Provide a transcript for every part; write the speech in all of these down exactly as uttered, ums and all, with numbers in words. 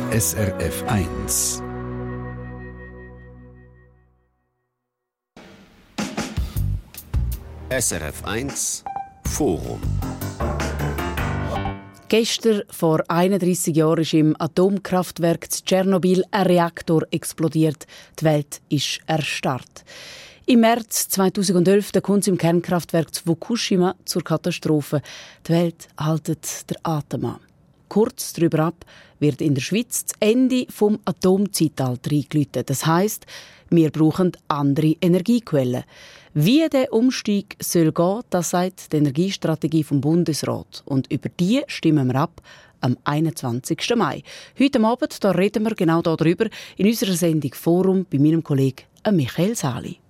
S R F eins. S R F eins Forum. Gestern, vor einunddreissig Jahren, ist im Atomkraftwerk in Tschernobyl ein Reaktor explodiert. Die Welt ist erstarrt. Im März zweitausendelf kommt es im Kernkraftwerk zu Fukushima zur Katastrophe. Die Welt hält den Atem an. Kurz darüber ab wird in der Schweiz das Ende des Atomzeitalters eingeläutet. Das heisst, wir brauchen andere Energiequellen. Wie der Umstieg soll gehen, das sagt die Energiestrategie vom Bundesrat. Und über die stimmen wir ab am einundzwanzigsten Mai. Heute Abend da reden wir genau darüber in unserer Sendung Forum bei meinem Kollegen Michael Sali.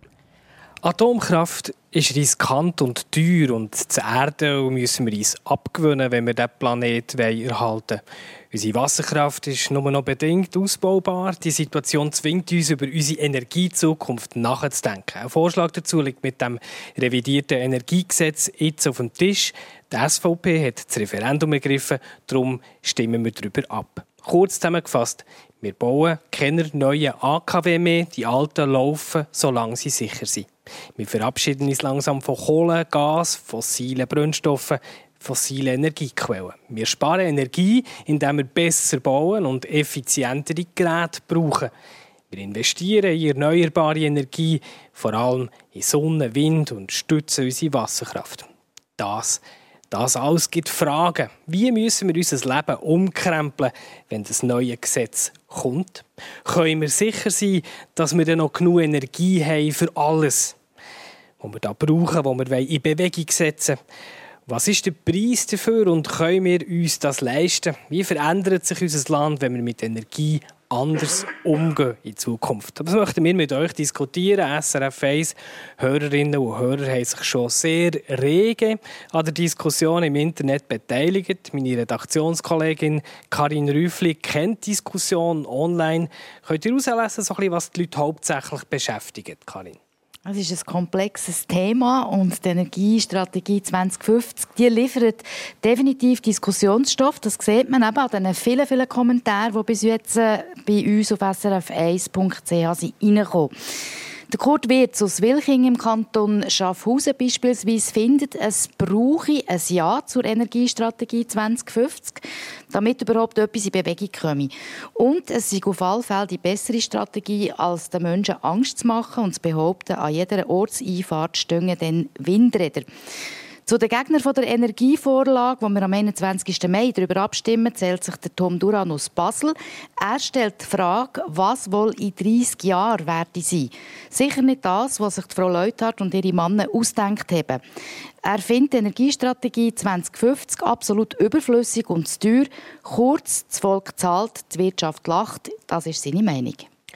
Atomkraft ist riskant und teuer und das Erdöl müssen wir uns abgewöhnen, wenn wir diesen Planeten erhalten wollen. Unsere Wasserkraft ist nur noch bedingt ausbaubar. Die Situation zwingt uns, über unsere Energiezukunft nachzudenken. Ein Vorschlag dazu liegt mit dem revidierten Energiegesetz jetzt auf dem Tisch. Die S V P hat das Referendum ergriffen, darum stimmen wir darüber ab. Kurz zusammengefasst, wir bauen keine neuen A K W mehr, die alten laufen, solange sie sicher sind. Wir verabschieden uns langsam von Kohle, Gas, fossilen Brennstoffen, fossilen Energiequellen. Wir sparen Energie, indem wir besser bauen und effizientere Geräte brauchen. Wir investieren in erneuerbare Energie, vor allem in Sonne, Wind und stützen unsere Wasserkraft. Das Das alles gibt Fragen. Wie müssen wir unser Leben umkrempeln, wenn das neue Gesetz kommt? Können wir sicher sein, dass wir dann noch genug Energie haben für alles, was wir da brauchen, was wir in Bewegung setzen wollen? Was ist der Preis dafür und können wir uns das leisten? Wie verändert sich unser Land, wenn wir mit Energie anders umgehen in Zukunft? Das möchten wir mit euch diskutieren. S R F eins Hörerinnen und Hörer haben sich schon sehr rege an der Diskussion im Internet beteiligt. Meine Redaktionskollegin Karin Rüffli kennt die Diskussion online. Könnt ihr herauslesen, so ein bisschen, was die Leute hauptsächlich beschäftigt, Karin? Es ist ein komplexes Thema und die Energiestrategie zwanzig fünfzig die liefert definitiv Diskussionsstoff. Das sieht man eben an den vielen, vielen Kommentaren, die bis jetzt bei uns auf s r f eins punkt c h sind reingekommen. Der Kurt Wirz aus Wilching im Kanton Schaffhausen beispielsweise findet, es brauche ein Ja zur Energiestrategie zwanzig fünfzig, damit überhaupt etwas in Bewegung komme. Und es sei auf alle Fälle die bessere Strategie, als den Menschen Angst zu machen und zu behaupten, an jeder Ortseinfahrt stehen dann Windräder. Zu den Gegnern der Energievorlage, wo wir am einundzwanzigsten Mai darüber abstimmen, zählt sich der Tom Duran aus Basel. Er stellt die Frage, was wohl in dreissig Jahren werde sein. Sicher nicht das, was sich Frau Leuthard und ihre Männer ausgedacht haben. Er findet die Energiestrategie zwanzig fünfzig absolut überflüssig und zu teuer. Kurz, das Volk zahlt, die Wirtschaft lacht. Das ist seine Meinung.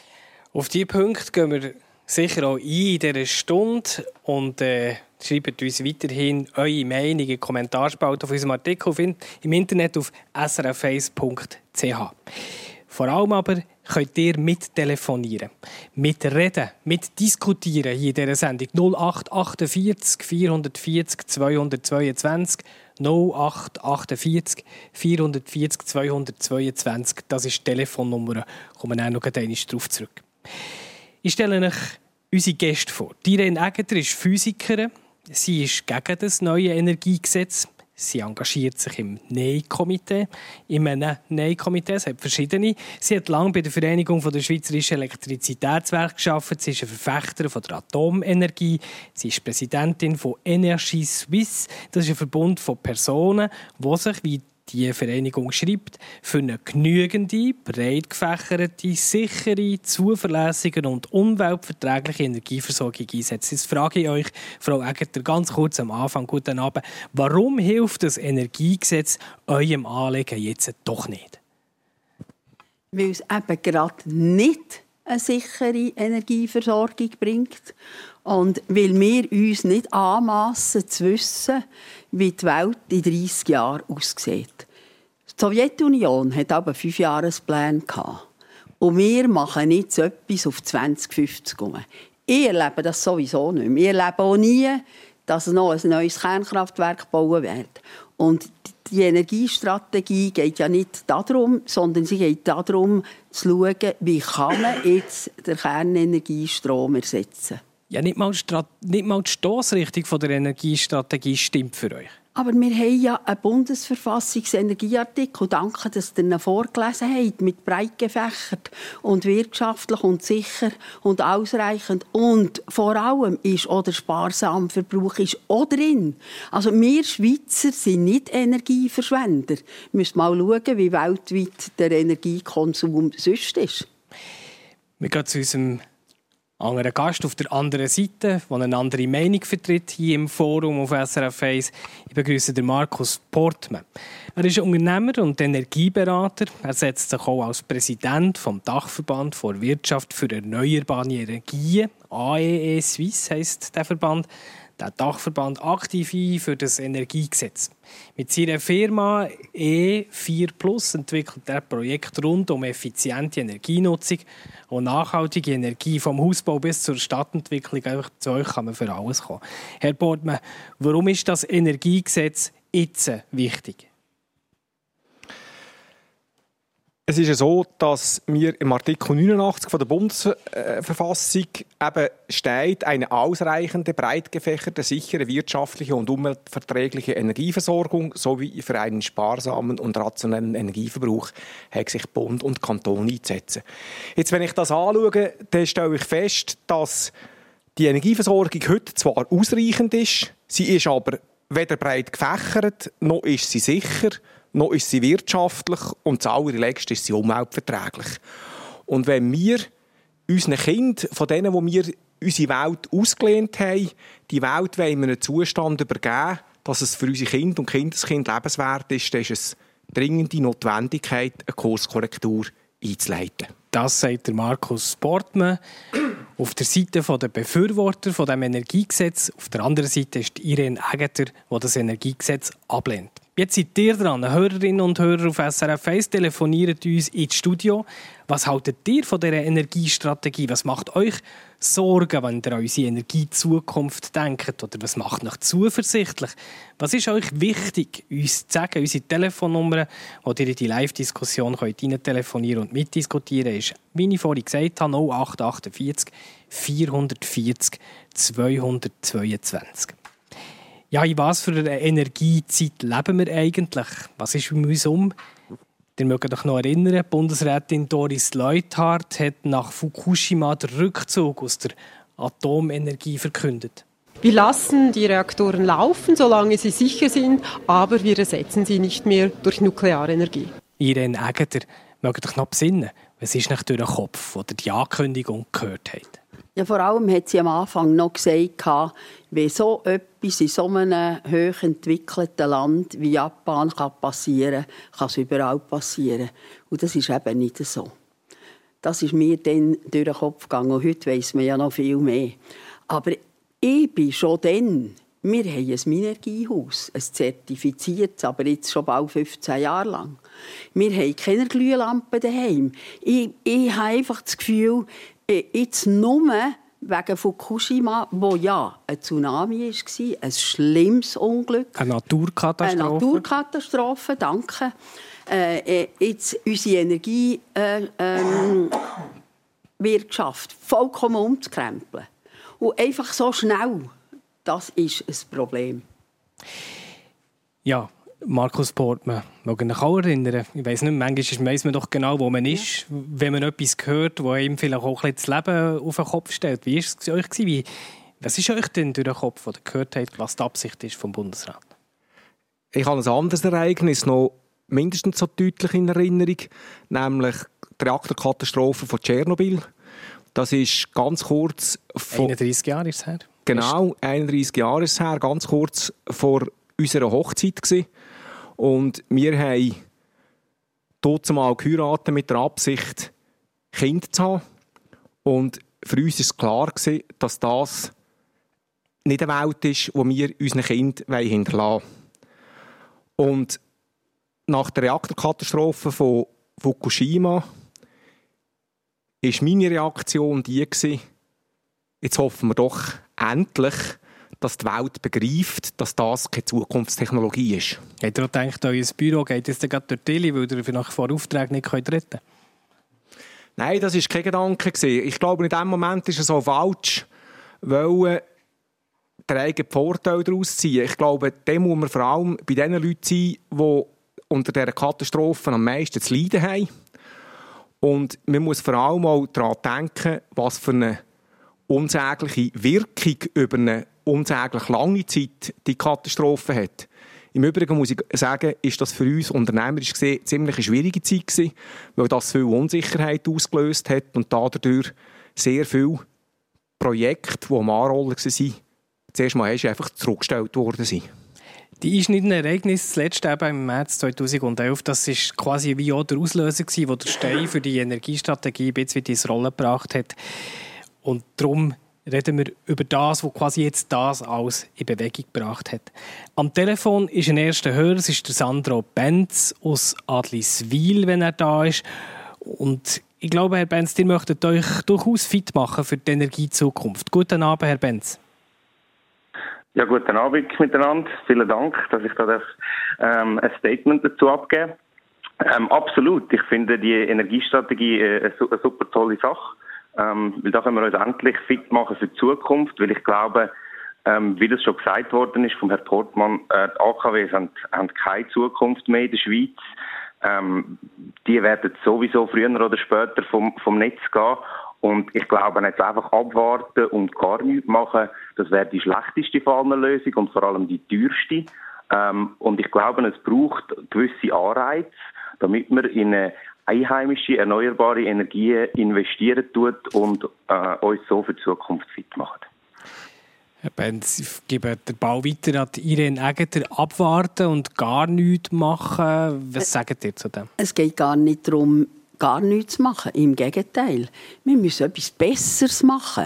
Auf diese Punkte gehen wir sicher auch ein in dieser Stunde und äh, schreibt uns weiterhin eure Meinung in die Kommentarspalte auf unserem Artikel im Internet auf s r f eins punkt c h. Vor allem aber könnt ihr mittelefonieren, mitreden, mitdiskutieren hier in dieser Sendung. null acht achtundvierzig vierhundertvierzig zweihundertzweiundzwanzig null acht achtundvierzig vierhundertvierzig zweihundertzweiundzwanzig. Das ist die Telefonnummer. Da kommen wir auch noch einmal darauf zurück. Ich stelle euch unsere Gäste vor. Irene Egger ist Physikerin. Sie ist gegen das neue Energiegesetz. Sie engagiert sich im Nein-Komitee. In einem Nein-Komitee, es hat verschiedene. Sie hat lange bei der Vereinigung der Schweizerischen Elektrizitätswerke gearbeitet. Sie ist eine Verfechterin von der Atomenergie. Sie ist Präsidentin von Energie Suisse. Das ist ein Verbund von Personen, die sich, wie die Vereinigung schreibt, für eine genügende, breit gefächerte, sichere, zuverlässige und umweltverträgliche Energieversorgung einsetzt. Jetzt frage ich euch, Frau Egger, ganz kurz am Anfang, guten Abend, warum hilft das Energiegesetz eurem Anliegen jetzt doch nicht? Weil es eben gerade nicht eine sichere Energieversorgung bringt und weil wir uns nicht anmassen zu wissen, wie die Welt in dreissig Jahren aussieht. Die Sowjetunion hatte aber fünf Jahrespläne. Und wir machen nicht so etwas auf zwanzig fünfzig. Ich erlebe das sowieso nicht mehr. Ich erlebe auch nie, dass noch ein neues Kernkraftwerk gebaut wird. Und die Energiestrategie geht ja nicht darum, sondern sie geht darum, zu schauen, wie kann man jetzt den Kernenergiestrom ersetzen. Ja, nicht mal, Strat- nicht mal die Stossrichtung von der Energiestrategie stimmt für euch. Aber wir haben ja einen Bundesverfassungsenergieartikel, danke, dass ihr ihn vorgelesen habt, mit breit gefächert und wirtschaftlich und sicher und ausreichend. Und vor allem ist auch der sparsame Verbrauch ist auch drin. Also wir Schweizer sind nicht Energieverschwender. Wir müssen mal schauen, wie weltweit der Energiekonsum sonst ist. Wir gehen zu unserem anderen Gast auf der anderen Seite, der eine andere Meinung vertritt, hier im Forum auf S R F eins. Ich begrüße den Markus Portmann. Er ist Unternehmer und Energieberater. Er setzt sich auch als Präsident vom Dachverband für Wirtschaft für erneuerbare Energien, A E E Suisse heisst der Verband, der Dachverband aktiv ein für das Energiegesetz. Mit seiner Firma E vier Plus entwickelt er Projekte rund um effiziente Energienutzung und nachhaltige Energie vom Hausbau bis zur Stadtentwicklung. Einfach zu euch kann man für alles kommen. Herr Portmann, warum ist das Energiegesetz jetzt wichtig? Es ist ja so, dass mir im Artikel neunundachtzig von der Bundesverfassung eben steht, eine ausreichende, breit gefächerte, sichere, wirtschaftliche und umweltverträgliche Energieversorgung sowie für einen sparsamen und rationellen Energieverbrauch hat sich Bund und Kanton einzusetzen. Jetzt, wenn ich das anschaue, dann stelle ich fest, dass die Energieversorgung heute zwar ausreichend ist, sie ist aber weder breit gefächert, noch ist sie sicher, noch ist sie wirtschaftlich und das allerletzte ist sie umweltverträglich. Und wenn wir unseren Kindern, von denen, wo wir unsere Welt ausgelehnt haben, die Welt wollen wir einen Zustand übergeben, dass es für unsere Kinder und Kindeskinder lebenswert ist, dann ist es dringende Notwendigkeit, eine Kurskorrektur einzuleiten. Das sagt der Markus Portmann auf der Seite der Befürworter von dem Energiegesetz. Auf der anderen Seite ist Irene Aegerter, die das Energiegesetz ablehnt. Jetzt seid ihr dran, Hörerinnen und Hörer auf S R F eins, telefoniert uns ins Studio. Was haltet ihr von dieser Energiestrategie? Was macht euch Sorgen, wenn ihr an unsere Energiezukunft denkt? Oder was macht euch zuversichtlich? Was ist euch wichtig, uns zu sagen? Unsere Telefonnummer, wo ihr in die Live-Diskussion rein telefonieren und mitdiskutieren ist, wie ich vorhin gesagt habe, null acht achtundvierzig vierhundertvierzig zweihundertzweiundzwanzig. Ja, in was für einer Energiezeit leben wir eigentlich? Was ist um uns herum? Ihr mögt euch noch erinnern, Bundesrätin Doris Leuthard hat nach Fukushima den Rückzug aus der Atomenergie verkündet. Wir lassen die Reaktoren laufen, solange sie sicher sind, aber wir ersetzen sie nicht mehr durch Nuklearenergie. Irene Aegerter, mögt euch noch besinnen, was ist nicht durch den Kopf, oder die Ankündigung gehört habt? Ja, vor allem hat sie am Anfang noch gesagt, wie so etwas in so einem hoch entwickelten Land wie Japan passieren kann, kann es überall passieren. Und das ist eben nicht so. Das ist mir dann durch den Kopf gegangen. Und heute weiss man ja noch viel mehr. Aber ich bin schon dann, wir haben ein Minergiehaus, ein zertifiziertes, aber jetzt schon bald fünfzehn Jahre lang. Wir haben keine Glühlampen daheim. Ich, ich habe einfach das Gefühl, jetzt nur wegen Fukushima, wo ja ein Tsunami war, ein schlimmes Unglück. Eine Naturkatastrophe. Eine Naturkatastrophe, danke. Äh, jetzt unsere Energiewirtschaft ähm, vollkommen umzukrempeln. Und einfach so schnell, das ist ein Problem. Ja. Markus Portmann, mögen euch auch erinnern? Ich weiss nicht, manchmal weiss man doch genau, wo man ist, ja. Wenn man etwas hört, das einem vielleicht auch ein bisschen das Leben auf den Kopf stellt. Wie war es euch? Wie, was ist euch denn durch den Kopf, als ihr gehört habt, was die Absicht ist vom Bundesrat? Ich habe ein anderes Ereignis noch mindestens so deutlich in Erinnerung, nämlich die Reaktorkatastrophe von Tschernobyl. Das ist ganz kurz vor... einunddreissig Jahre ist es her. Genau, einunddreissig Jahre ist es her, ganz kurz vor unserer Hochzeit gewesen. Und wir haben dort mal geheiratet mit der Absicht, Kinder zu haben. Und für uns war es klar, dass das nicht eine Welt ist, die wir unseren Kindern hinterlassen wollen. Und nach der Reaktorkatastrophe von Fukushima war meine Reaktion die, jetzt hoffen wir doch endlich, dass die Welt begreift, dass das keine Zukunftstechnologie ist. Habt ihr auch gedacht, euer Büro geht jetzt gerade durch die Tele, weil ihr für nach vor Aufträgen nicht retten könnt? Nein, das war kein Gedanke. Ich glaube, in diesem Moment ist es so falsch, weil den eigenen Vorteil daraus ziehen. Ich glaube, dem muss man vor allem bei den Leuten sein, die unter dieser Katastrophe am meisten zu leiden haben. Und man muss vor allem auch daran denken, was für eine unsägliche Wirkung über eine unsäglich lange Zeit die Katastrophe hat. Im Übrigen muss ich sagen, ist das für uns unternehmerisch gesehen eine ziemlich schwierige Zeit gewesen, weil das viel Unsicherheit ausgelöst hat und dadurch sehr viele Projekte, die am Anrollen waren, zuerst mal einfach zurückgestellt worden sind. Die einschneidenden Ereignisse, das letzte eben im März zweitausendelf, das war quasi wie auch der Auslöser gewesen, der der Stein für die Energiestrategie ein bisschen ins Rollen gebracht hat. Und darum reden wir über das, was quasi jetzt das alles in Bewegung gebracht hat. Am Telefon ist ein erster Hörer, es ist der Sandro Benz aus Adliswil, wenn er da ist. Und ich glaube, Herr Benz, ihr möchtet euch durchaus fit machen für die Energiezukunft. Guten Abend, Herr Benz. Ja, guten Abend miteinander. Vielen Dank, dass ich da darf, ähm, ein Statement dazu abgeben. Ähm, absolut. Ich finde die Energiestrategie äh, eine, eine super tolle Sache. Ähm, weil da können wir uns endlich fit machen für die Zukunft, weil ich glaube, ähm, wie das schon gesagt worden ist vom Herrn Portmann, äh, die A K Ws haben, haben keine Zukunft mehr in der Schweiz. Ähm, die werden sowieso früher oder später vom, vom Netz gehen. Und ich glaube, jetzt einfach abwarten und gar nichts machen, das wäre die schlechteste Lösung und vor allem die teuerste. Ähm, und ich glaube, es braucht gewisse Anreize, damit man in eine einheimische, erneuerbare Energien investieren tut und äh, uns so für die Zukunft fit macht. Herr Benz, ich gebe den Ball weiter an Irene Egger. Abwarten und gar nichts machen. Was sagt ihr zu dem? Es geht gar nicht darum, gar nichts zu machen. Im Gegenteil. Wir müssen etwas Besseres machen.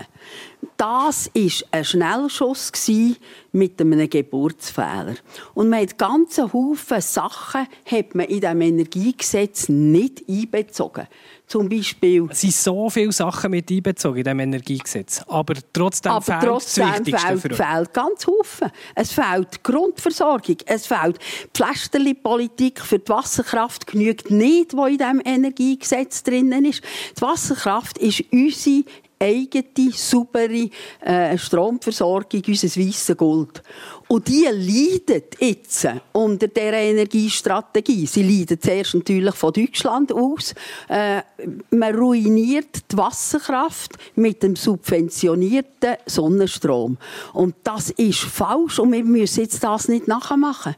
Das war ein Schnellschuss mit einem Geburtsfehler. Und man hat ganze Haufen Sachen hat man in diesem Energiegesetz nicht einbezogen. Zum Beispiel... Es sind so viele Sachen mit einbezogen in diesem Energiegesetz. Aber trotzdem aber fehlt trotzdem das Wichtigste fehlt, für uns. fehlt ganz Haufen. Es fehlt die Grundversorgung. Es fehlt die Pflasterli-Politik für die Wasserkraft genügt nicht, die in diesem Energiegesetz drin ist. Die Wasserkraft ist unsere eigene, saubere äh, Stromversorgung, unser weisses Gold. Und die leiden jetzt unter dieser Energiestrategie. Sie leiden zuerst natürlich von Deutschland aus. Äh, man ruiniert die Wasserkraft mit dem subventionierten Sonnenstrom. Und das ist falsch und wir müssen jetzt das nicht nachmachen.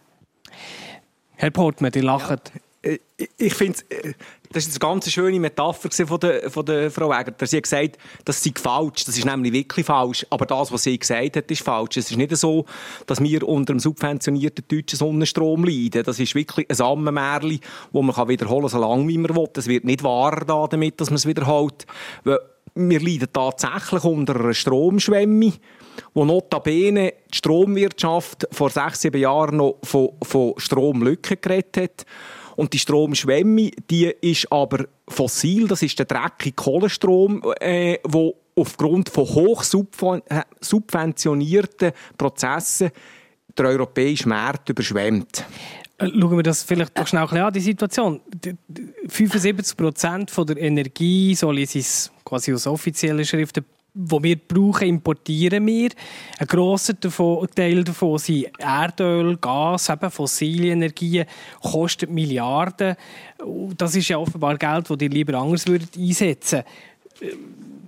Herr Portmann, die lachen. Ja. Ich finde, das ist eine ganz schöne Metapher von der, von der Frau Egger. Sie hat gesagt, das sei falsch. Das ist nämlich wirklich falsch. Aber das, was sie gesagt hat, ist falsch. Es ist nicht so, dass wir unter einem subventionierten deutschen Sonnenstrom leiden. Das ist wirklich ein Ammenmärchen, das man wiederholen kann, so lange wie man will. Es wird nicht wahr damit, dass man es wiederholt. Wir leiden tatsächlich unter einer Stromschwemme, wo notabene die Stromwirtschaft vor sechs, sieben Jahren noch von, von Stromlücken geredet hat. Und die Stromschwemme, die ist aber fossil. Das ist der dreckige Kohlenstrom, äh, der aufgrund von hoch subventionierten Prozessen den europäischen Markt überschwemmt. Schauen wir das vielleicht doch schnell ein bisschen an, die Situation. fünfundsiebzig Prozent der Energie, so lese ich es quasi aus offiziellen Schriften, die wir brauchen, importieren wir. Ein grosser Teil davon sind Erdöl, Gas, eben fossile Energien, kostet Milliarden. Das ist ja offenbar Geld, das ihr lieber anders würdet einsetzen würdet.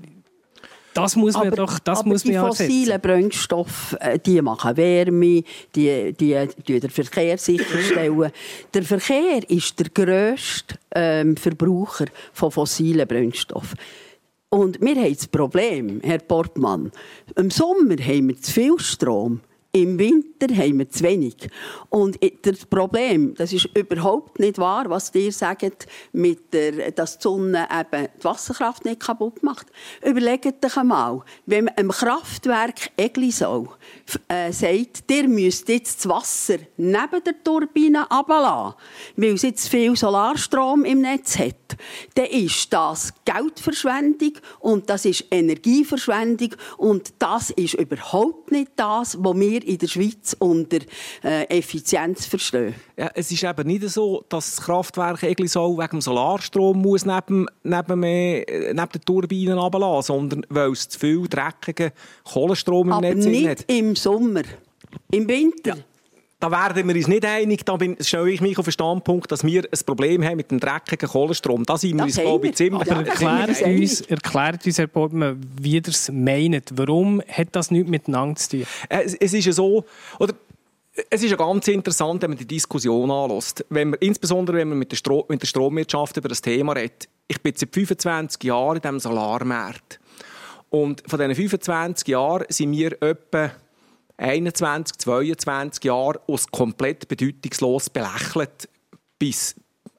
Das muss man aber, doch das aber muss man die fossilen Brennstoffe, die machen Wärme, die, die, die den Verkehr sicherstellen. Der Verkehr ist der grösste ähm, Verbraucher von fossilen Brennstoffen. Und wir haben das Problem, Herr Portmann, im Sommer haben wir zu viel Strom. Im Winter haben wir zu wenig. Und das Problem, das ist überhaupt nicht wahr, was ihr sagt, mit der, dass die Sonne eben die Wasserkraft nicht kaputt macht. Überlegt euch einmal, wenn man einem Kraftwerk Eglisau äh, sagt, ihr müsst jetzt das Wasser neben der Turbine runterlassen, weil es jetzt viel Solarstrom im Netz hat, dann ist das Geldverschwendung und das ist Energieverschwendung und das ist überhaupt nicht das, was wir in der Schweiz unter äh, Effizienz verstehen. Ja, es ist eben nicht so, dass das Kraftwerk Eglisau wegen dem Solarstrom muss neben, neben, mehr, neben den Turbinen runterlassen, sondern weil es zu viel dreckigen Kohlenstrom im Aber Netz nicht hat. im Sommer, im Winter. Ja. Da werden wir uns nicht einig. Da stelle ich mich auf den Standpunkt, dass wir ein Problem haben mit dem dreckigen Kohlenstrom. Da sind wir uns, glaube ich, ziemlich... Aber erklärt uns, erklärt uns, Herr Portmann, wie ihr es meint. Warum hat das nichts miteinander zu tun? Es, es ist ja so... Oder es ist ja ganz interessant, wenn man die Diskussion anlässt. Wenn man, insbesondere wenn man mit der, Stro- mit der Stromwirtschaft über das Thema redet. Ich bin seit fünfundzwanzig Jahren in diesem Solarmarkt. Und von diesen fünfundzwanzig Jahren sind wir etwa einundzwanzig, zweiundzwanzig Jahre als komplett bedeutungslos belächelt bis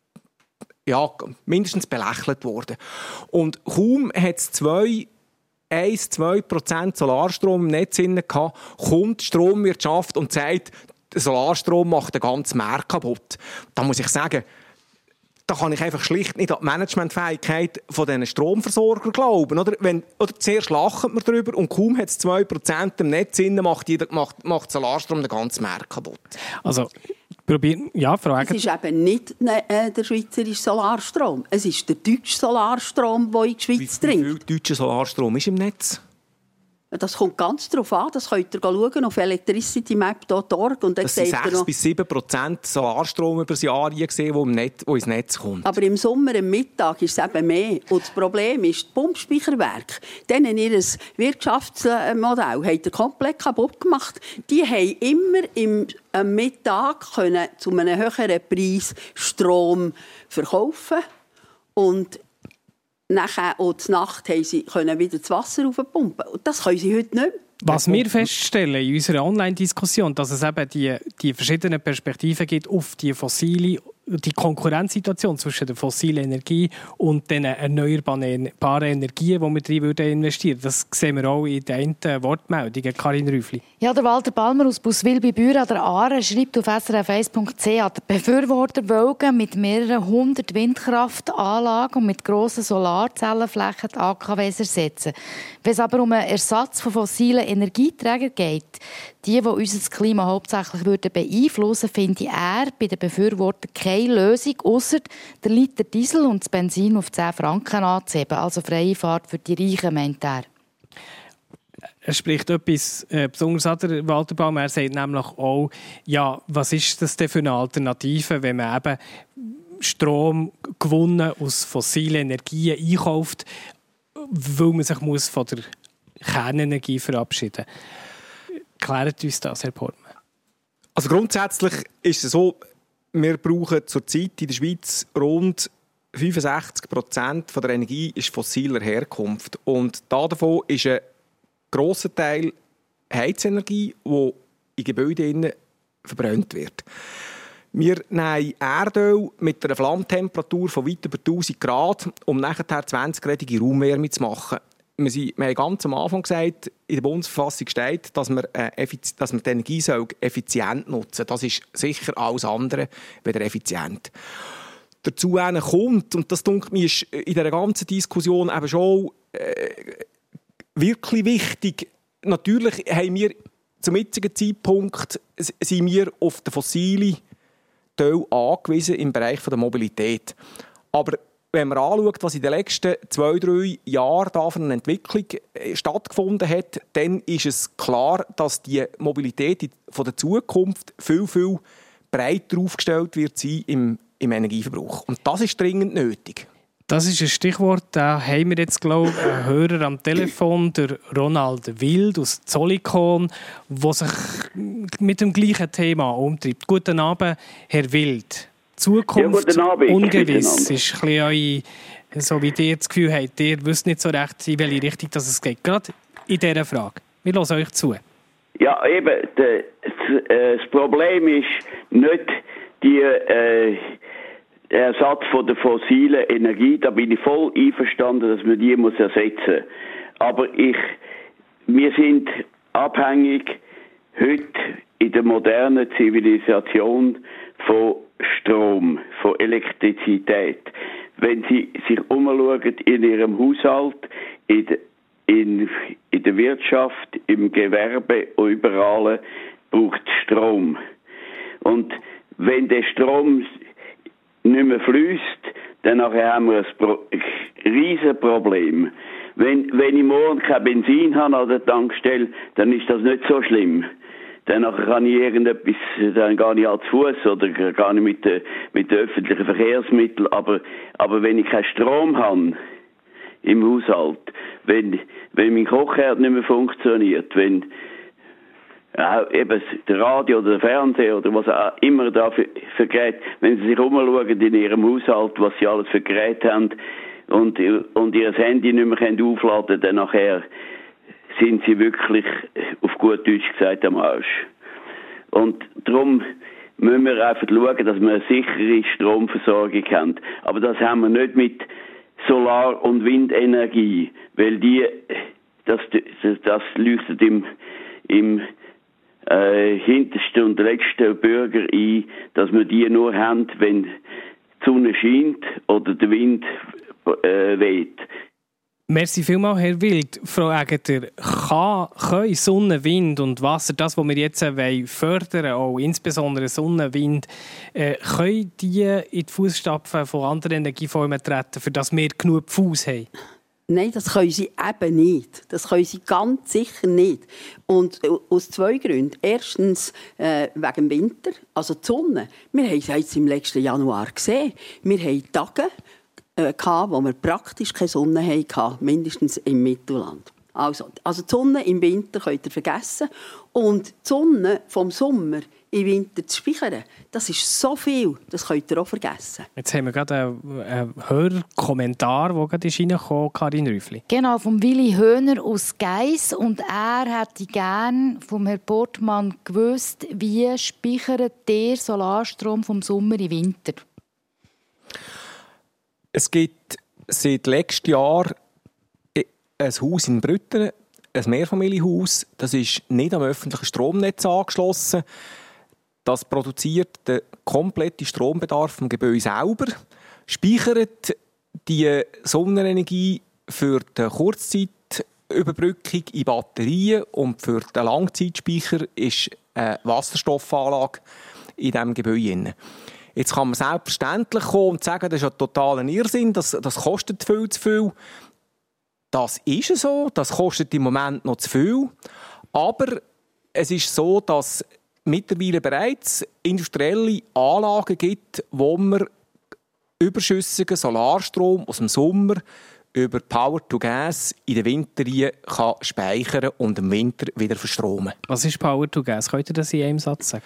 ja, mindestens belächelt worden. Und kaum hat es zwei, eins, zwei Prozent Solarstrom im Netz gehabt, kommt die Stromwirtschaft und sagt, der Solarstrom macht den ganzen Markt kaputt. Da muss ich sagen, da kann ich einfach schlicht nicht an die Managementfähigkeit von diesen Stromversorgern glauben. Oder? Wenn, oder zuerst lachen wir darüber und kaum hat es zwei Prozent im Netz drin, macht, jeder, macht, macht Solarstrom den ganzen Markt kaputt. Also, probieren, ja, Frau Egger. Es ist eben nicht äh, der schweizerische Solarstrom. Es ist der deutsche Solarstrom, der in die Schweiz wie, dringt. Wie viel deutscher Solarstrom ist im Netz? Das kommt ganz darauf an. Das könnt ihr schauen auf electricity map dot org. Und dann das sind sechs noch, bis sieben Prozent Solarstrom über das Jahr gesehen, der im Netz, ins Netz kommt. Aber im Sommer, am Mittag, ist es eben mehr. Und das Problem ist, die Pumpspeicherwerke, denen ihr Wirtschaftsmodell hat er komplett kaputt gemacht. Die haben immer im, am Mittag können zu einem höheren Preis Strom verkaufen und nachher auch zur Nacht haben sie können wieder das Wasser aufpumpen. Und das können sie heute nicht. Was wir feststellen in unserer Online-Diskussion, dass es eben die, die verschiedenen Perspektiven gibt auf die fossile, die Konkurrenzsituation zwischen der fossilen Energie und den erneuerbaren Energien, die wir drin investieren würden. Das sehen wir auch in den Wortmeldungen. Karin Rüffli. Ja, der Walter Balmer aus Buswil bei Bühr an der Aare schreibt auf s r f eins punkt c h, der Befürworter wollen mit mehreren hundert Windkraftanlagen und mit grossen Solarzellenflächen die A K Ws ersetzen. Wenn es aber um einen Ersatz von fossilen Energieträgern geht, die, die unser Klima hauptsächlich beeinflussen würden, finde er bei den Befürwortern keine Lösung, ausser der Liter Diesel und das Benzin auf zehn Franken anzuheben. Also freie Fahrt für die Reichen, meint er. Er spricht etwas äh, besonders an, der Walter Baum. Er sagt nämlich auch, ja, was ist das denn für eine Alternative, wenn man eben Strom gewonnen aus fossilen Energien einkauft, weil man sich muss von der Kernenergie verabschieden muss. Klärt uns das, Herr Portmann. Also grundsätzlich ist es so, wir brauchen zurzeit in der Schweiz rund fünfundsechzig Prozent der Energie ist fossiler Herkunft. Und davon ist ein grosser Teil Heizenergie, die in Gebäuden verbrannt wird. Wir nehmen Erdöl mit einer Flammtemperatur von weit über tausend Grad, um nachher zwanzig-gradige Raumwärme zu machen. Wir, sind, wir haben ganz am Anfang gesagt, in der Bundesverfassung steht, dass man, äh, dass man die Energie effizient nutzen soll. Das ist sicher alles andere als effizient. Dazu kommt, und das denke ich, ist in dieser ganzen Diskussion eben schon äh, wirklich wichtig, natürlich haben wir zum jetzigen Zeitpunkt sind wir auf den fossilen Teil angewiesen im Bereich der Mobilität. Aber wenn man anschaut, was in den letzten zwei, drei Jahren da für eine Entwicklung stattgefunden hat, dann ist es klar, dass die Mobilität von der Zukunft viel, viel breiter aufgestellt wird sein im, im Energieverbrauch. Und das ist dringend nötig. Das ist ein Stichwort, da haben wir jetzt, glaube ich, einen Hörer am Telefon, der Ronald Wild aus Zollikoon, der sich mit dem gleichen Thema umtreibt. Guten Abend, Herr Wild. Zukunft ja, ungewiss ist ein bisschen eure, so wie ihr das Gefühl habt, ihr wisst nicht so recht, in welche Richtung das es geht. Gerade in dieser Frage. Wir hören euch zu. Ja, eben, de, das, äh, das Problem ist nicht die äh, Ersatz von der fossilen Energie. Da bin ich voll einverstanden, dass man die muss ersetzen muss. Aber ich, wir sind abhängig heute in der modernen Zivilisation von Strom, von Elektrizität. Wenn Sie sich umschauen in Ihrem Haushalt, in, in, in der Wirtschaft, im Gewerbe und überall braucht es Strom. Und wenn der Strom nicht mehr fließt, dann haben wir ein, Pro- ein riesen Problem. Wenn, wenn ich morgen kein Benzin habe an der Tankstelle, dann ist das nicht so schlimm. Dann kann ich irgendetwas, dann gehe ich halt zu Fuß oder gehe ich mit den, mit den öffentlichen Verkehrsmitteln. Aber, aber wenn ich keinen Strom habe im Haushalt, wenn, wenn mein Kochherd nicht mehr funktioniert, wenn ja, eben der Radio oder der Fernseher oder was auch immer da für, für Geräte, wenn Sie sich umschauen in Ihrem Haushalt, was Sie alles für Geräte haben und, und Ihr Handy nicht mehr können aufladen, dann nachher sind Sie wirklich, auf gut Deutsch gesagt, am Arsch. Und darum müssen wir einfach schauen, dass wir eine sichere Stromversorgung haben. Aber das haben wir nicht mit Solar- und Windenergie, weil die, das, das, das leuchtet im, im äh, hintersten und letzten Bürger ein, dass wir die nur haben, wenn die Sonne scheint oder der Wind äh, weht. Merci vielmals, Herr Wild. Frau Egeter, kann, können Sonne, Wind und Wasser, das, was wir jetzt wollen, fördern, auch insbesondere Sonne, Wind, äh, können die in die Fußstapfen von anderen Energieformen treten, für das wir genug Fuß haben? Nein, das können sie eben nicht. Das können sie ganz sicher nicht. Und aus zwei Gründen. Erstens äh, wegen dem Winter, also die Sonne. Wir haben es jetzt im letzten Januar gesehen. Wir haben Tage, äh, gehabt, wo wir praktisch keine Sonne hatten, mindestens im Mittelland. Also, also die Sonne im Winter könnt ihr vergessen. Und die Sonne vom Sommer im Winter zu speichern, das ist so viel, das könnt ihr auch vergessen. Jetzt haben wir gerade einen, einen Hörkommentar, der gerade reingekommen ist, Karin Rüffli. Genau, vom Willi Höhner aus Geiss. Und er hätte gerne vom Herrn Portmann gewusst, wie speichert der Solarstrom vom Sommer im Winter? Es gibt seit letztem Jahr ein Haus in Brüttelen, ein Mehrfamilienhaus. Das ist nicht am öffentlichen Stromnetz angeschlossen. Das produziert den kompletten Strombedarf vom Gebäude selber, speichert die Sonnenenergie für die Kurzzeitüberbrückung in Batterien und für den Langzeitspeicher ist eine Wasserstoffanlage in diesem Gebäude. Jetzt kann man selbstverständlich kommen und sagen, das ist ein totaler Irrsinn, das, das kostet viel zu viel. Das ist so, das kostet im Moment noch zu viel. Aber es ist so, dass mittlerweile bereits industrielle Anlagen gibt, wo man überschüssigen Solarstrom aus dem Sommer über Power to Gas in den Winter kann speichern und im Winter wieder verstromen. Was ist Power to Gas? Könnt ihr das in einem Satz sagen?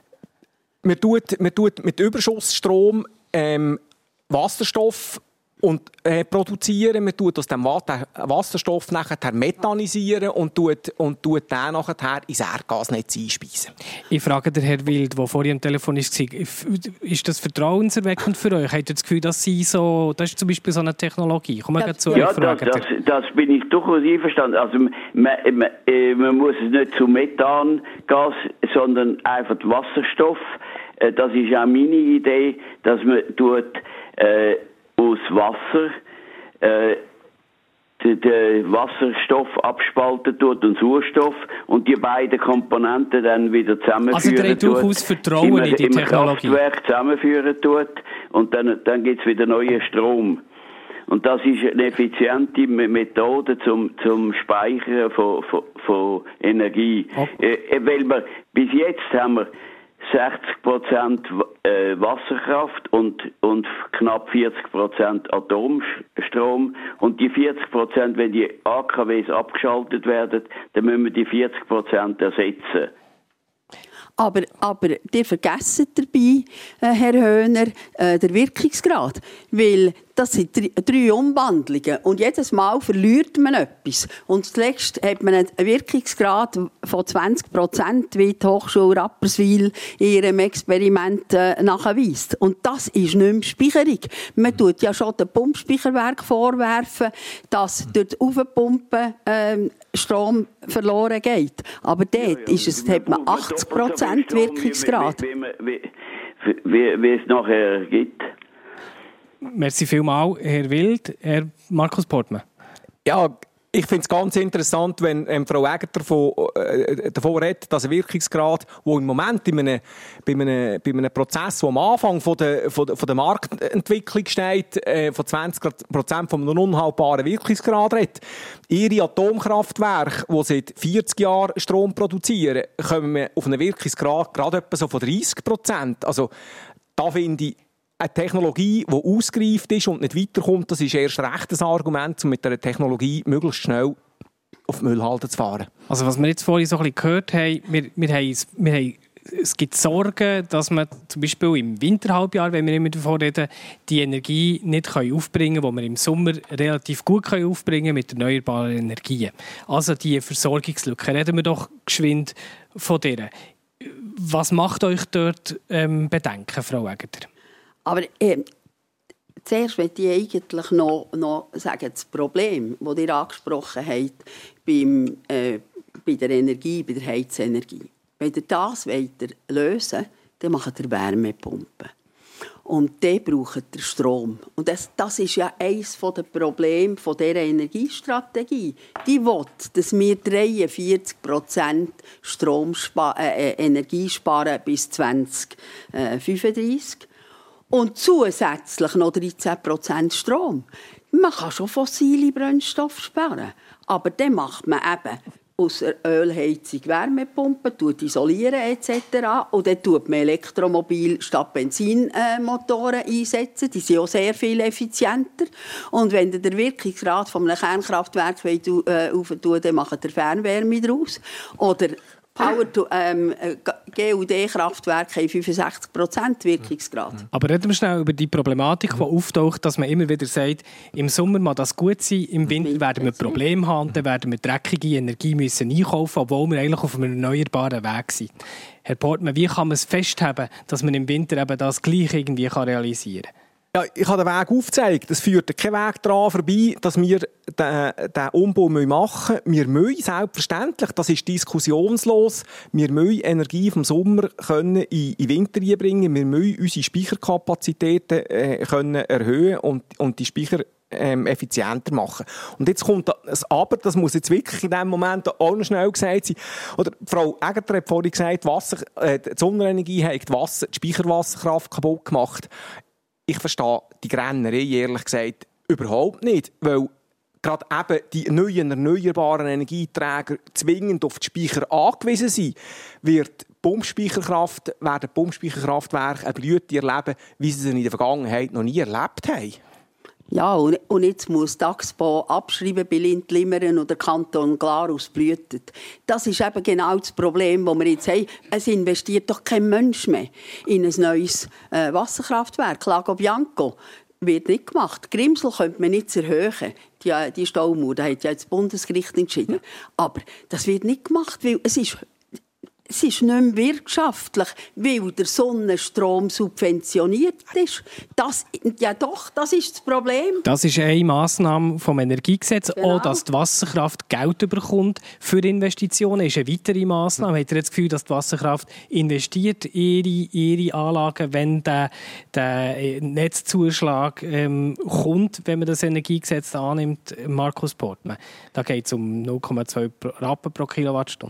Man tut, man tut mit Überschussstrom ähm, Wasserstoff und, äh, produzieren. Man tut aus dem Wasserstoff nachher methanisieren und tut, und tut den nachher ins Erdgasnetz einspeisen. Ich frage den Herrn Wild, der vorhin am Telefon war, ist das vertrauenserweckend für euch? Habt ihr das Gefühl, dass Sie so, das ist zum Beispiel so eine Technologie? Komm mal zu ja, das, das, das bin ich durchaus einverstanden. Also man, man, man muss es nicht zu Methangas, sondern einfach Wasserstoff. Das ist auch meine Idee, dass man tut, äh, aus Wasser äh, den, den Wasserstoff abspalten tut und Sauerstoff und die beiden Komponenten dann wieder zusammenführen also tut. Also ihr durchaus Vertrauen in die im Technologie? Im Kraftwerk zusammenführen tut und dann, dann gibt es wieder neuen Strom. Und das ist eine effiziente Methode zum, zum Speichern von, von, von Energie. Okay. Äh, weil wir, bis jetzt haben wir sechzig Prozent Wasserkraft und, und knapp vierzig Prozent Atomstrom. Und die vierzig Prozent, wenn die A K Ws abgeschaltet werden, dann müssen wir die vierzig Prozent ersetzen. Aber, aber ihr vergesst dabei, äh, Herr Höhner, äh, den Wirkungsgrad. Weil das sind drei, drei Umwandlungen. Und jedes Mal verliert man etwas. Und zuletzt hat man einen Wirkungsgrad von zwanzig Prozent, wie die Hochschule Rapperswil in ihrem Experiment äh, nachweist. Und das ist nicht mehr Speicherung. Man tut ja schon dem Pumpspeicherwerk vorwerfen, dass durch das Aufpumpen äh, Strom verloren geht. Aber dort ja, ja, ist es, hat man achtzig Prozent Wirkungsgrad. Wie, wie, wie, wie, wie es nachher gibt. Merci vielmals, Herr Wild. Herr Markus Portmann. Ja, ich finde es ganz interessant, wenn ähm, Frau Egger davon, äh, davon redet, dass ein Wirkungsgrad, der im Moment in einem, bei, einem, bei einem Prozess, der am Anfang von der, von der, von der Marktentwicklung steht, äh, von zwanzig Prozent von einem unhaltbaren Wirkungsgrad redet. Ihre Atomkraftwerke, die seit vierzig Jahren Strom produzieren, kommen wir auf einen Wirkungsgrad gerade etwa so von dreißig Prozent. Also da finde ich, eine Technologie, die ausgereift ist und nicht weiterkommt, das ist erst recht ein Argument, um mit dieser Technologie möglichst schnell auf die Müllhalde zu fahren. Also was wir jetzt vorhin so ein bisschen gehört haben, wir, wir haben, wir haben, es gibt Sorgen, dass man zum Beispiel im Winterhalbjahr, wenn wir immer davon reden, die Energie nicht aufbringen können, die wir im Sommer relativ gut aufbringen können mit erneuerbaren Energien. Also die Versorgungslücke, reden wir doch geschwind von der. Was macht euch dort ähm, Bedenken, Frau Egger? Aber äh, zuerst möchte ich eigentlich noch, noch sagen, das Problem, das ihr angesprochen habt, beim, äh, bei der Energie, bei der Heizenergie. Wenn ihr das weiter lösen wollt, dann macht ihr Wärmepumpen. Und dann braucht ihr Strom. Und das, das ist ja eines der Probleme dieser Energiestrategie. Die will, dass wir dreiundvierzig Prozent Strom äh, Energie sparen bis zwanzig fünfunddreißig. Und zusätzlich noch dreizehn Prozent Strom. Man kann schon fossile Brennstoffe sparen. Aber dann macht man eben aus der Ölheizung Wärmepumpen, tut isolieren et cetera. Und dann tut man Elektromobil statt Benzinmotoren einsetzen. Die sind auch sehr viel effizienter. Und wenn ihr den Wirkungsgrad eines Kernkraftwerks äh, aufentut, dann macht ihr Fernwärme daraus. Oder Power to, ähm, G U D-Kraftwerke haben fünfundsechzig Prozent Wirkungsgrad. Aber reden wir schnell über die Problematik, die auftaucht, dass man immer wieder sagt, im Sommer mag das gut sein, im Winter werden wir Probleme haben, dann werden wir dreckige Energie müssen einkaufen, obwohl wir eigentlich auf einem erneuerbaren Weg sind. Herr Portmann, wie kann man es festhalten, dass man im Winter eben das gleich irgendwie realisieren kann? Ja, ich habe den Weg aufgezeigt. Es führt kein Weg daran vorbei, dass wir den, den Umbau machen müssen. Wir müssen selbstverständlich, das ist diskussionslos, wir müssen Energie vom Sommer können in den Winter einbringen. Wir müssen unsere Speicherkapazitäten äh, können erhöhen und, und die Speicher ähm, effizienter machen. Und jetzt kommt das Aber, das muss jetzt wirklich in diesem Moment auch noch schnell gesagt sein. Oder Frau Egger hat vorhin gesagt, Wasser, äh, die Sonnenenergie hat die, Wasser, die Speicherwasserkraft kaputt gemacht. Ich verstehe die Grennerei, ehrlich gesagt, überhaupt nicht, weil gerade eben die neuen erneuerbaren Energieträger zwingend auf die Speicher angewiesen sind, wird Pumpspeicherkraft, werden Pumpspeicherkraftwerke eine Blüte erleben, wie sie es in der Vergangenheit noch nie erlebt haben. Ja, und jetzt muss die Axpo abschreiben bei Lindlimmeren oder Kanton Glarus blühtet. Das ist eben genau das Problem, das wir jetzt haben. Es investiert doch kein Mensch mehr in ein neues äh, Wasserkraftwerk. Lago Bianco wird nicht gemacht. Grimsel könnte man nicht erhöhen. Die, die Staumauer, da hat ja jetzt das Bundesgericht entschieden. Aber das wird nicht gemacht, weil es ist Es ist nicht mehr wirtschaftlich, weil der Sonnenstrom subventioniert ist. Das, ja doch, das ist das Problem. Das ist eine Massnahme vom Energiegesetz. Genau. Auch, dass die Wasserkraft Geld bekommt für Investitionen, ist eine weitere Massnahme. Habt ihr das Gefühl, dass die Wasserkraft investiert in ihre, ihre Anlagen, wenn der, der Netzzuschlag ähm, kommt, wenn man das Energiegesetz annimmt? Markus Portmann. Da geht es um null Komma zwei Rappen pro Kilowattstunde.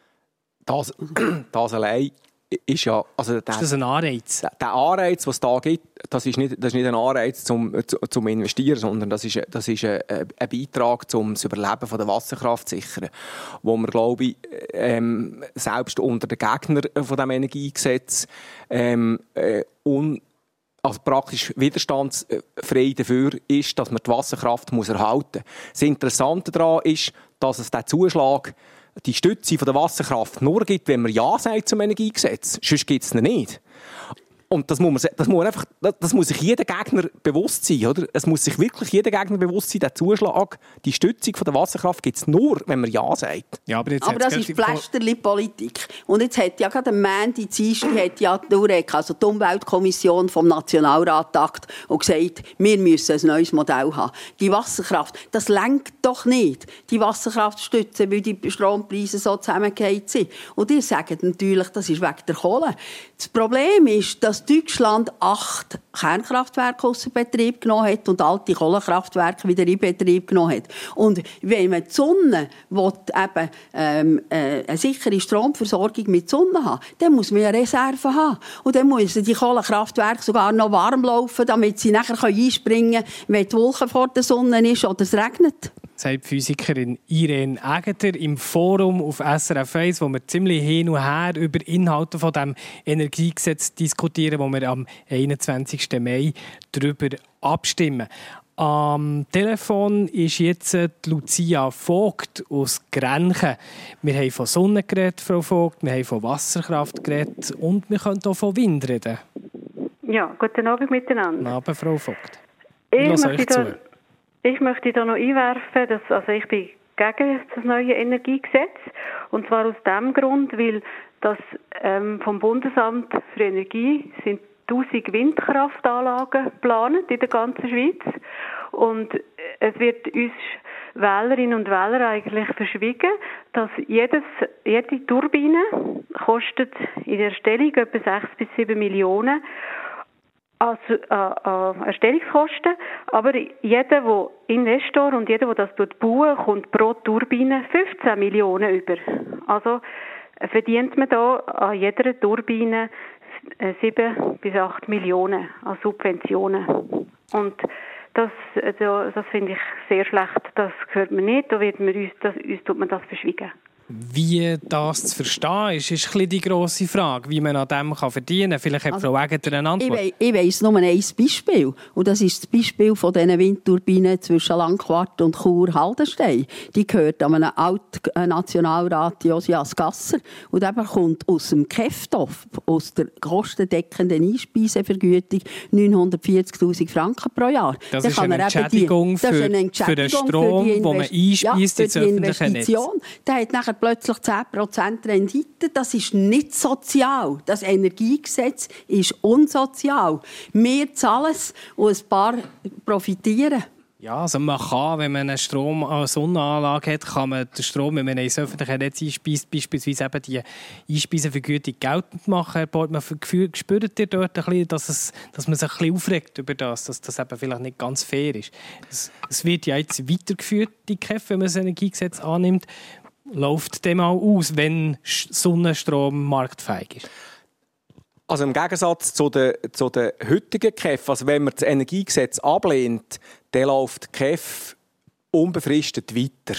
Das, das allein ist ja... Also der, ist das ein Anreiz? Der, der Anreiz, was es da gibt, das ist nicht, das ist nicht ein Anreiz zum, zum Investieren, sondern das ist, das ist ein, ein Beitrag zum Überleben von der Wasserkraft zu sichern. Wo wir, glaube ich, ähm, selbst unter den Gegnern von diesem Energiegesetz ähm, äh, un, also praktisch widerstandsfrei dafür ist, dass man die Wasserkraft muss erhalten muss. Das Interessante daran ist, dass es diesen Zuschlag, die Stütze von der Wasserkraft nur gibt, wenn man Ja sagt zum Energiegesetz. Sonst gibt es ihn nicht. Und das muss, man, das, muss man einfach, das muss sich jeder Gegner bewusst sein. Oder? Es muss sich wirklich jeder Gegner bewusst sein, der Zuschlag, die Stützung von der Wasserkraft gibt es nur, wenn man Ja sagt. Ja, aber jetzt aber das ist Pflästerli-Politik. Und jetzt hat ja gerade am Montag, Dienstag, hat ja die U R E C, also die Umweltkommission vom Nationalrat, tagt und gesagt, wir müssen ein neues Modell haben. Die Wasserkraft, das lenkt doch nicht, die Wasserkraft zu stützen, weil die Strompreise so zusammengefallen sind. Und ihr sagt natürlich, das ist wegen der Kohle. Das Problem ist, dass Deutschland acht Kernkraftwerke aus dem Betrieb genommen hat und alte Kohlekraftwerke wieder in Betrieb genommen hat. Und wenn man die Sonne will, eben, ähm, äh, eine sichere Stromversorgung mit Sonne haben, dann muss man eine Reserve haben. Und dann müssen die Kohlekraftwerke sogar noch warm laufen, damit sie nachher einspringen können, wenn die Wolke vor der Sonne ist oder es regnet. Sagt Physikerin Irene Aegerter im Forum auf S R F eins, wo wir ziemlich hin und her über Inhalte von dem Energiegesetz diskutieren, wo wir am einundzwanzigsten Mai darüber abstimmen. Am Telefon ist jetzt Lucia Vogt aus Grenchen. Wir haben von Sonne geredet, Frau Vogt, wir haben von Wasserkraft geredet und wir können auch von Wind reden. Ja, guten Abend miteinander. Guten Abend, Frau Vogt. Ich möchte, da, ich möchte da noch einwerfen, dass, also ich bin gegen das neue Energiegesetz. Und zwar aus dem Grund, weil das ähm, vom Bundesamt für Energie sind tausend Windkraftanlagen geplant in der ganzen Schweiz. Und es wird uns Wählerinnen und Wähler eigentlich verschwiegen, dass jedes, jede Turbine kostet in der Erstellung etwa sechs bis sieben Millionen als äh, äh, Erstellungskosten. Aber jeder, der Investor und jeder, der das bauen, kommt pro Turbine fünfzehn Millionen über. Also verdient man da an jeder Turbine sieben bis acht Millionen an Subventionen. Und das, also, das finde ich sehr schlecht. Das gehört man nicht. Da wird man uns, das, uns tut man das verschwiegen. Wie das zu verstehen ist, ist ein bisschen die grosse Frage, wie man an dem verdienen kann. Vielleicht hat also, Frau Aegerter eine Antwort. Ich, ich weiss nur ein Beispiel. Und das ist das Beispiel von diesen Windturbinen zwischen Langquart und Chur-Haldenstein. Die gehört an einen alten Nationalrat Josias Gasser. Und der kommt aus dem K E F-Topf, aus der kostendeckenden Einspeisevergütung, neunhundertvierzigtausend Franken pro Jahr. Das ist eine Entschädigung, die, für, eine Entschädigung für den Strom, den man einspeist ja, ins öffentliche Netz. Der hat nachher plötzlich zehn Prozent Rendite. Das ist nicht sozial. Das Energiegesetz ist unsozial. Wir zahlen es und ein paar profitieren. Ja, also man kann, wenn man eine Strom eine Sonnenanlage hat, kann man den Strom, wenn man ins öffentliche Netz einspeist, beispielsweise eben die Einspeisevergütung geltend machen. Herr Portmann, spürt ihr dort ein bisschen, dass, es, dass man sich ein bisschen aufregt über das, dass das eben vielleicht nicht ganz fair ist? Es, es wird ja jetzt weitergeführt, die K E F, wenn man das Energiegesetz annimmt. Läuft dem auch aus, wenn Sonnenstrom marktfähig ist? Also im Gegensatz zu der, zu der heutigen K E F, also wenn man das Energiegesetz ablehnt, dann läuft die K E F unbefristet weiter.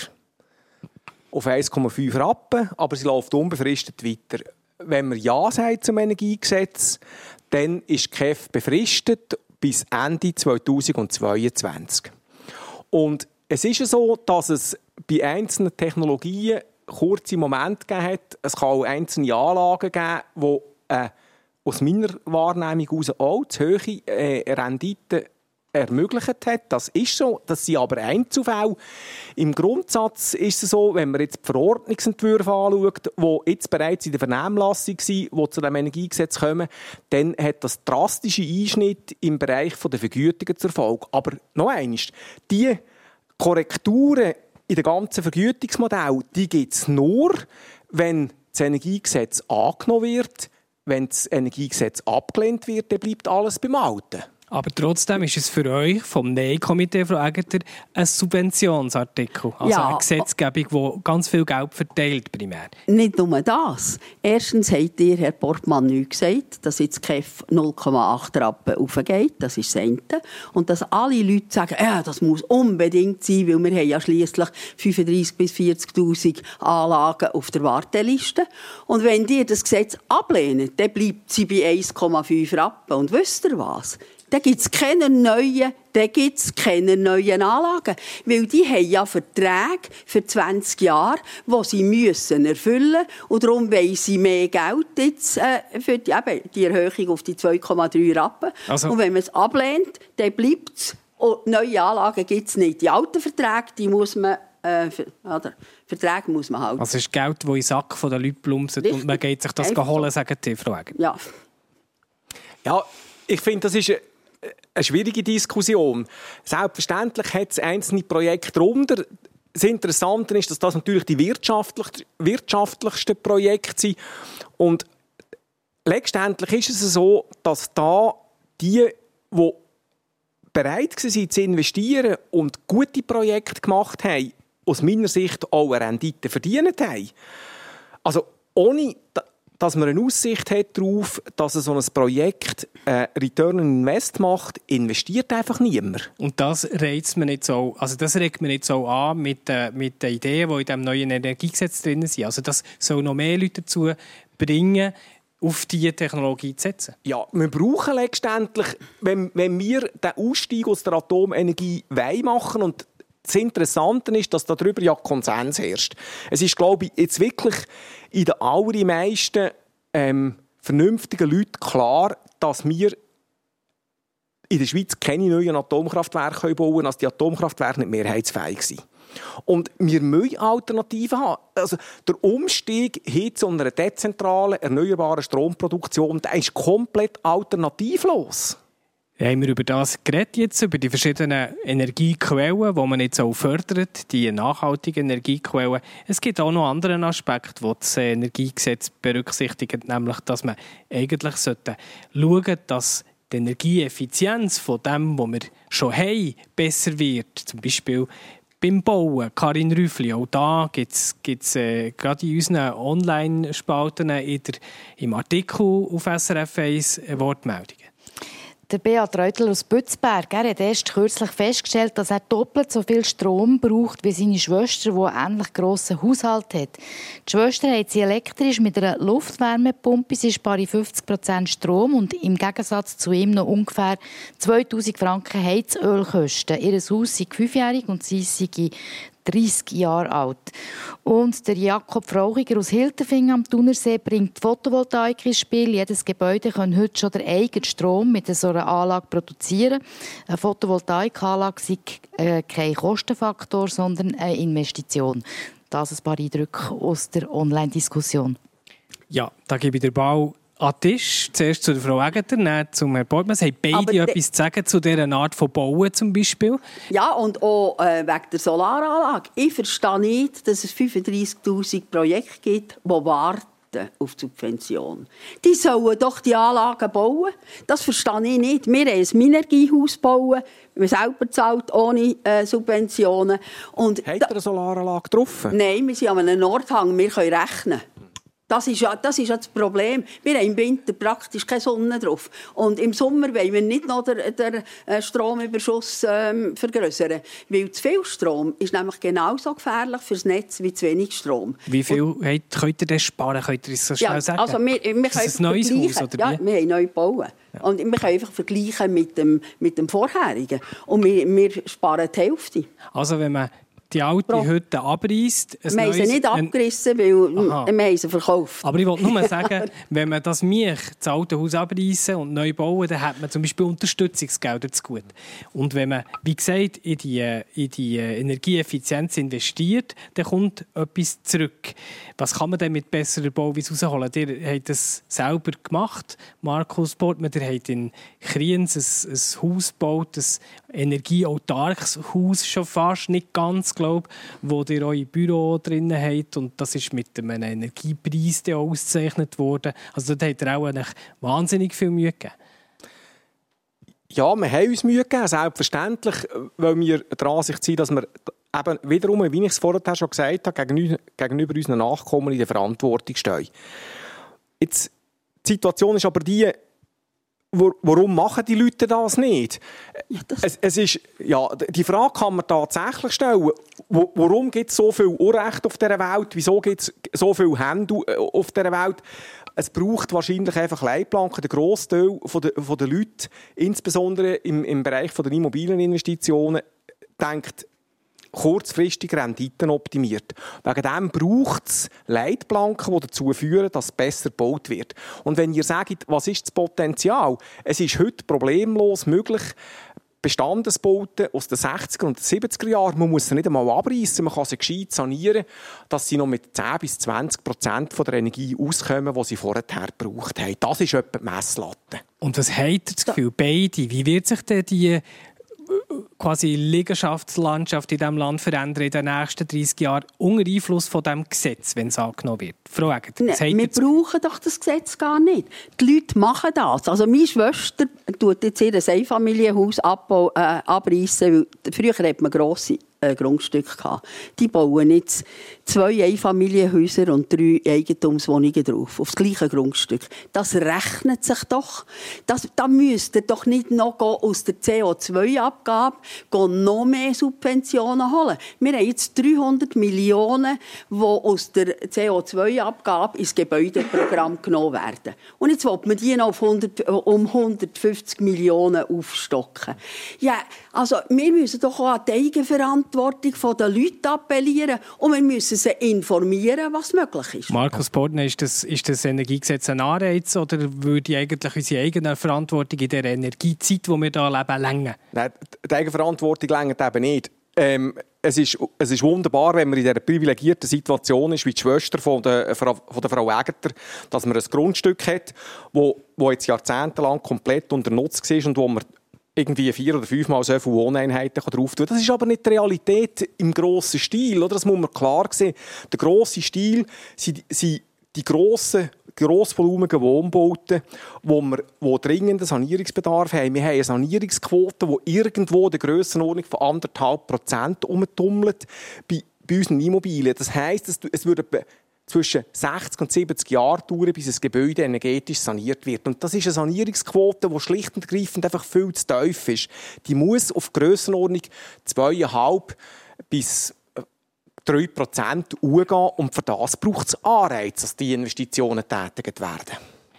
Auf eins Komma fünf Rappen, aber sie läuft unbefristet weiter. Wenn man Ja sagt zum Energiegesetz, dann ist die K E F befristet bis Ende zweitausendzweiundzwanzig. Und es ist ja so, dass es bei einzelnen Technologien kurze Momente gegeben hat. Es kann auch einzelne Anlagen geben, die äh, aus meiner Wahrnehmung heraus auch zu hohe äh, Renditen ermöglicht hat. Das ist so, das sind aber Einzelfälle. Im Grundsatz ist es so, wenn man jetzt die Verordnungsentwürfe anschaut, die jetzt bereits in der Vernehmlassung sind, die zu dem Energiegesetz kommen, dann hat das drastische Einschnitt im Bereich der Vergütungen zur Folge. Aber noch eines, die Korrekturen in dem ganzen Vergütungsmodell, die gibt es nur, wenn das Energiegesetz angenommen wird. Wenn das Energiegesetz abgelehnt wird, dann bleibt alles beim Alten. Aber trotzdem ist es für euch vom Nein-Komitee, Frau Aegerter, ein Subventionsartikel. Also ja, eine Gesetzgebung, die ganz viel Geld verteilt, primär. Nicht nur das. Erstens hat ihr, Herr Portmann, nichts gesagt, dass jetzt K E F null Komma acht Rappen aufgeht. Das ist das eine. Und dass alle Leute sagen, ja, das muss unbedingt sein, weil wir haben ja schliesslich fünfunddreissig bis vierzigtausend Anlagen auf der Warteliste. Und wenn ihr das Gesetz ablehnt, dann bleibt sie bei eins Komma fünf Rappen. Und wisst ihr was? dann gibt es keine neuen, dann gibt's keine neuen Anlagen. Weil die haben ja Verträge für zwanzig Jahre, die sie müssen erfüllen müssen. Und darum wollen sie mehr Geld jetzt, äh, für die, eben, die Erhöhung auf die zwei Komma drei Rappen. Also. Und wenn man es ablehnt, dann bleibt es. Und neue Anlagen gibt es nicht. Die alten Verträge, die muss man, äh, oder, Verträge muss man halten. Also es ist Geld, das in den Sack der Leute plumpset und man geht sich das Einfach holen, so. Sagen die Frau Egger. Ja. Ja, ich finde, das ist eine, eine schwierige Diskussion. Selbstverständlich hat es einzelne Projekte darunter. Das Interessante ist, dass das natürlich die wirtschaftlich, wirtschaftlichsten Projekte sind. Und letztendlich ist es so, dass da die, die bereit waren zu investieren und gute Projekte gemacht haben, aus meiner Sicht auch eine Rendite verdient haben. Also ohne, dass man eine Aussicht hat darauf, dass so ein Projekt äh, Return on Invest macht, investiert einfach niemand. Und das reizt man nicht so, also das regt man nicht so an mit, äh, mit den Ideen, die in diesem neuen Energiegesetz drin sind. Also das soll noch mehr Leute dazu bringen, auf diese Technologie zu setzen? Ja, wir brauchen letztendlich, wenn, wenn wir den Ausstieg aus der Atomenergie machen wollen, und das Interessante ist, dass darüber ja Konsens herrscht. Es ist, glaube ich, jetzt wirklich in den allermeisten ähm, vernünftigen Leuten klar, dass wir in der Schweiz keine neuen Atomkraftwerke bauen können, dass die Atomkraftwerke nicht mehrheitsfähig sind. Und wir müssen Alternativen haben. Also der Umstieg hin zu einer dezentralen, erneuerbaren Stromproduktion, der ist komplett alternativlos. Ja, haben wir über das geredet jetzt, über die verschiedenen Energiequellen, die man jetzt auch fördert, die nachhaltigen Energiequellen. Es gibt auch noch andere Aspekte, die das Energiegesetz berücksichtigt, nämlich, dass man eigentlich schauen sollte, dass die Energieeffizienz von dem, was wir schon haben, besser wird. Zum Beispiel beim Bauen, Karin Rüffli, auch da gibt es äh, gerade in unseren Online-Spalten im Artikel auf S R F eins Wortmeldungen. Der Beat Reutler aus Bützberg, er hat erst kürzlich festgestellt, dass er doppelt so viel Strom braucht wie seine Schwester, die einen ähnlich grossen Haushalt hat. Die Schwester hat sie elektrisch mit einer Luftwärmepumpe. Sie spart fünfzig Prozent Strom und im Gegensatz zu ihm noch ungefähr zweitausend Franken Heizölkosten. Ihr Haus sei fünfjährig und sie sei dreissig Jahre alt. Und der Jakob Frauchiger aus Hilterfingen am Thunersee bringt Photovoltaik ins Spiel. Jedes Gebäude kann heute schon den eigenen Strom mit so einer Anlage produzieren. Eine Photovoltaikanlage sei äh, kein Kostenfaktor, sondern eine Investition. Das ein paar Eindrücke aus der Online-Diskussion. Ja, da gebe ich den Ball an den Tisch. Zuerst zu der Frau Egeter, dann zum Herrn Bortmann. Sie haben beide Aber etwas zu sagen zu dieser Art von Bauen zum Beispiel. Ja, und auch äh, wegen der Solaranlage. Ich verstehe nicht, dass es fünfunddreissigtausend Projekte gibt, die warten auf die Subvention. Die sollen doch die Anlagen bauen. Das verstehe ich nicht. Wir haben ein Minergiehaus bauen, wir selber zahlt ohne äh, Subventionen. Und Habt ihr eine Solaranlage getroffen? Nein, wir sind an einem Nordhang, wir können rechnen. Das ist, ja, das ist ja das Problem. Wir haben im Winter praktisch keine Sonne drauf. Und im Sommer wollen wir nicht noch den, den Stromüberschuss ähm, vergrößern. Weil zu viel Strom ist nämlich genauso gefährlich für das Netz wie zu wenig Strom. Wie viel und, könnt ihr denn sparen? Könnt ihr das so schnell ja, sagen? Also wir, wir ist das ein neues Haus? Oder ja, wie? Wir haben neu gebaut. Ja. Und wir können einfach vergleichen mit dem, mit dem vorherigen. Und wir, wir sparen die Hälfte. Also wenn man die alte Hütte abreißt. Wir haben sie nicht abgerissen, weil Aha. wir haben sie verkauft. Aber ich wollte nur sagen, wenn man das Mich, das alte Haus abreißen und neu bauen, dann hat man zum Beispiel Unterstützungsgelder zu gut. Und wenn man, wie gesagt, in die, in die Energieeffizienz investiert, dann kommt etwas zurück. Was kann man denn mit besserer Bauweise rausholen? Ihr habt das selber gemacht, Markus Bortmann. Ihr habt in Kriens ein, ein Haus gebaut, ein energieautarkes Haus schon fast, nicht ganz, glaube ich, wo ihr euer Büro drin habt. Und das ist mit einem Energiepreis ausgezeichnet worden. Also dort habt ihr auch wahnsinnig viel Mühe gegeben. Ja, wir haben uns Mühe gegeben, selbstverständlich, weil wir der Ansicht sind, dass wir eben wiederum, wie ich es vorher schon gesagt habe, gegenüber, gegenüber unseren Nachkommen in der Verantwortung stehen. Jetzt, die Situation ist aber die, warum machen die Leute das nicht? Ja, das es, es ist, ja, die Frage kann man tatsächlich stellen. Warum gibt es so viel Unrecht auf dieser Welt? Wieso gibt es so viele Hände auf dieser Welt? Es braucht wahrscheinlich einfach Leitplanken. Der Grossteil der, der Leute, insbesondere im, im Bereich der Immobilieninvestitionen, denkt kurzfristig Renditen optimiert. Wegen dem braucht es Leitplanken, die dazu führen, dass es besser gebaut wird. Und wenn ihr sagt, was ist das Potenzial? Es ist heute problemlos möglich, Bestandesbauten aus den sechziger und siebziger Jahren, man muss sie nicht einmal abreißen, man kann sie gescheit sanieren, dass sie noch mit zehn bis zwanzig Prozent von der Energie auskommen, die sie vorher gebraucht haben. Das ist etwa die Messlatte. Und was habt ihr das Gefühl, beide? Wie wird sich denn die quasi Liegenschaftslandschaft in diesem Land verändern in den nächsten dreissig Jahren unter Einfluss von diesem Gesetz, wenn es angenommen wird? Frau Egger, Nein, wir brauchen doch das Gesetz gar nicht. Die Leute machen das. Also meine Schwester tut jetzt ihr Einfamilienhaus abbau, äh, abreißen, weil früher hat man grosse äh, Grundstücke gehabt. Die bauen jetzt zwei Einfamilienhäuser und drei Eigentumswohnungen drauf, auf das gleiche Grundstück. Das rechnet sich doch. Das, da müsst ihr doch nicht noch aus der C O zwei Abgabe noch mehr Subventionen holen. Wir haben jetzt dreihundert Millionen, die aus der C O zwei Abgabe ins Gebäudeprogramm genommen werden. Und jetzt will man die noch auf hundert, um hundertfünfzig Millionen aufstocken. Ja, also wir müssen doch auch an die Eigenverantwortung der Leute appellieren und wir müssen sie informieren, was möglich ist. Markus Portner, ist das, ist das Energiegesetz ein Anreiz oder würde eigentlich unsere eigene Verantwortung in der Energiezeit, die wir hier leben, länger? Nein, die Eigenverantwortung längert eben nicht. Ähm, es, ist, es ist wunderbar, wenn man in dieser privilegierten Situation ist, wie die Schwester von der, von der Frau Egerter, dass man ein Grundstück hat, wo, wo jetzt jahrzehntelang komplett unternutzt war und wo man irgendwie vier oder fünfmal so viele Wohneinheiten drauf tun. Das ist aber nicht die Realität im grossen Stil. Oder? Das muss man klar sehen. Der grosse Stil sind, sind die grossen, grossvolumigen Wohnbauten, wo wir wo dringenden Sanierungsbedarf haben. Wir haben eine Sanierungsquote, die irgendwo in der Grössenordnung von anderthalb Prozent herumtummelt bei, bei unseren Immobilien. Das heisst, es, es würde zwischen sechzig und siebzig Jahre dauern, bis ein Gebäude energetisch saniert wird. Und das ist eine Sanierungsquote, die schlicht und ergreifend einfach viel zu tief ist. Die muss auf Grössenordnung zwei Komma fünf bis drei Prozent hochgehen und für das braucht es Anreize, dass die Investitionen getätigt werden.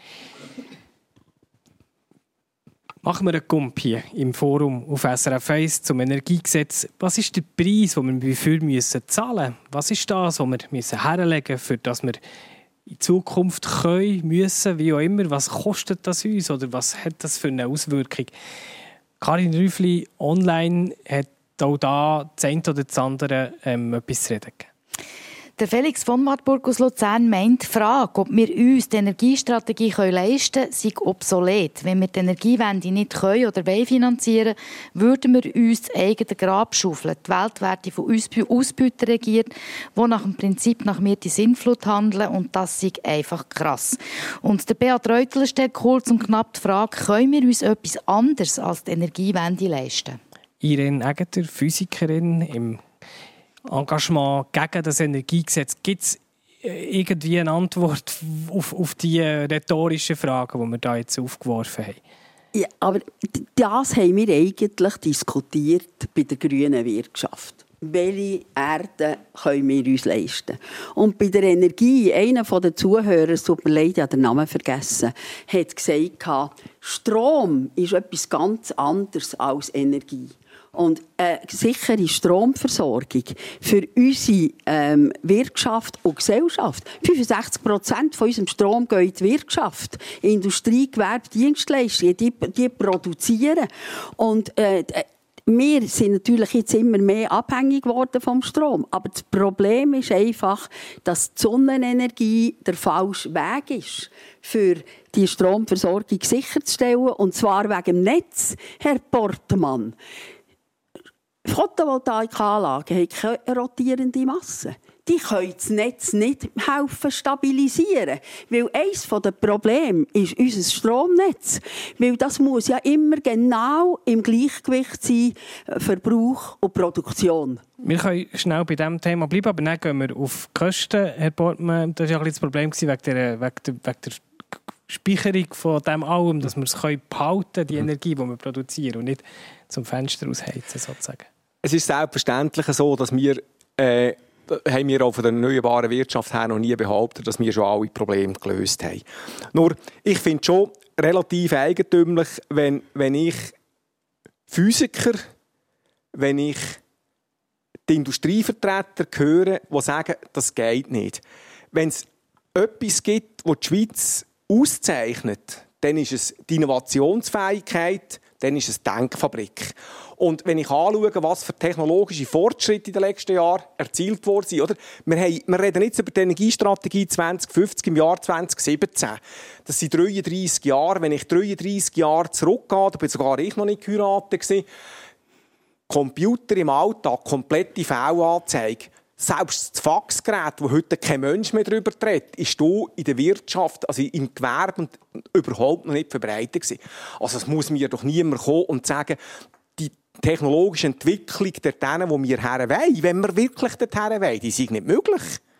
Machen wir einen Gump hier im Forum auf S R F eins zum Energiegesetz. Was ist der Preis, den wir dafür müssen zahlen müssen? Was ist das, was wir müssen herlegen müssen, für das wir in Zukunft können, müssen, wie auch immer? Was kostet das uns oder was hat das für eine Auswirkung? Karin Rüffli online hat auch da das eine oder das andere ähm, etwas zu reden gegeben. Der Felix von Wartburg aus Luzern meint, die Frage, ob wir uns die Energiestrategie leisten können, sei obsolet. Wenn wir die Energiewende nicht können oder wollen finanzieren, würden wir uns das eigene Grab schaufeln. Die Welt werde von Ausbeutern regiert, die nach dem Prinzip nach mir die Sinnflut handeln, und das sei einfach krass. Und der Beat Reuteler stellt kurz und knapp die Frage, können wir uns etwas anderes als die Energiewende leisten? Irene Egeter, Physikerin im Engagement gegen das Energiegesetz. Gibt es irgendwie eine Antwort auf, auf die rhetorischen Fragen, die wir da jetzt aufgeworfen haben? Ja, aber das haben wir eigentlich diskutiert bei der grünen Wirtschaft. Welche Erde können wir uns leisten? Und bei der Energie, einer der Zuhörer, es tut mir leid, ich habe den Namen vergessen, hat gesagt, Strom ist etwas ganz anderes als Energie. Und eine sichere Stromversorgung für unsere ähm, Wirtschaft und Gesellschaft. fünfundsechzig Prozent von unserem Strom geht in die Wirtschaft. Industrie, Gewerbe, Dienstleistungen, die, die produzieren. Und äh, wir sind natürlich jetzt immer mehr abhängig geworden vom Strom. Aber das Problem ist einfach, dass die Sonnenenergie der falsche Weg ist, für die Stromversorgung sicherzustellen. Und zwar wegen dem Netz, Herr Portmann. Photovoltaikanlagen haben keine rotierende Masse. Die können das Netz nicht helfen stabilisieren. Weil eines der Probleme ist unser Stromnetz. Weil das muss ja immer genau im Gleichgewicht sein, Verbrauch und Produktion. Wir können schnell bei diesem Thema bleiben, aber dann gehen wir auf die Kosten. Herr Portmann, das war ja ein bisschen das Problem wegen der, wegen der, wegen der Speicherung von dem allem, dass wir es behalten können, die Energie, die wir produzieren, und nicht zum Fenster ausheizen, sozusagen. Es ist selbstverständlich so, dass wir, äh, haben wir auch von der erneuerbaren Wirtschaft her noch nie behauptet, dass wir schon alle Probleme gelöst haben. Nur, ich finde es schon relativ eigentümlich, wenn, wenn ich Physiker, wenn ich die Industrievertreter höre, die sagen, das geht nicht. Wenn es etwas gibt, das die Schweiz auszeichnet, dann ist es die Innovationsfähigkeit, dann ist es die Denkfabrik. Und wenn ich anschaue, was für technologische Fortschritte in den letzten Jahren erzielt worden sind, oder? Wir, haben, wir reden jetzt über die Energiestrategie zwanzig fünfzig im Jahr zwanzig siebzehn. Das sind dreiunddreissig Jahre. Wenn ich dreiunddreissig Jahre zurückgehe, da bin sogar ich noch nicht geheiratet, Computer im Alltag, komplette V Anzeige. Selbst das Faxgerät, wo heute kein Mensch mehr darüber redet, ist hier in der Wirtschaft, also im Gewerbe, überhaupt noch nicht verbreitet gewesen. Also es muss mir doch niemand kommen und sagen, die technologische Entwicklung dorthin, wo wir her wollen, wenn wir wirklich dorthin wollen, die sind nicht möglich.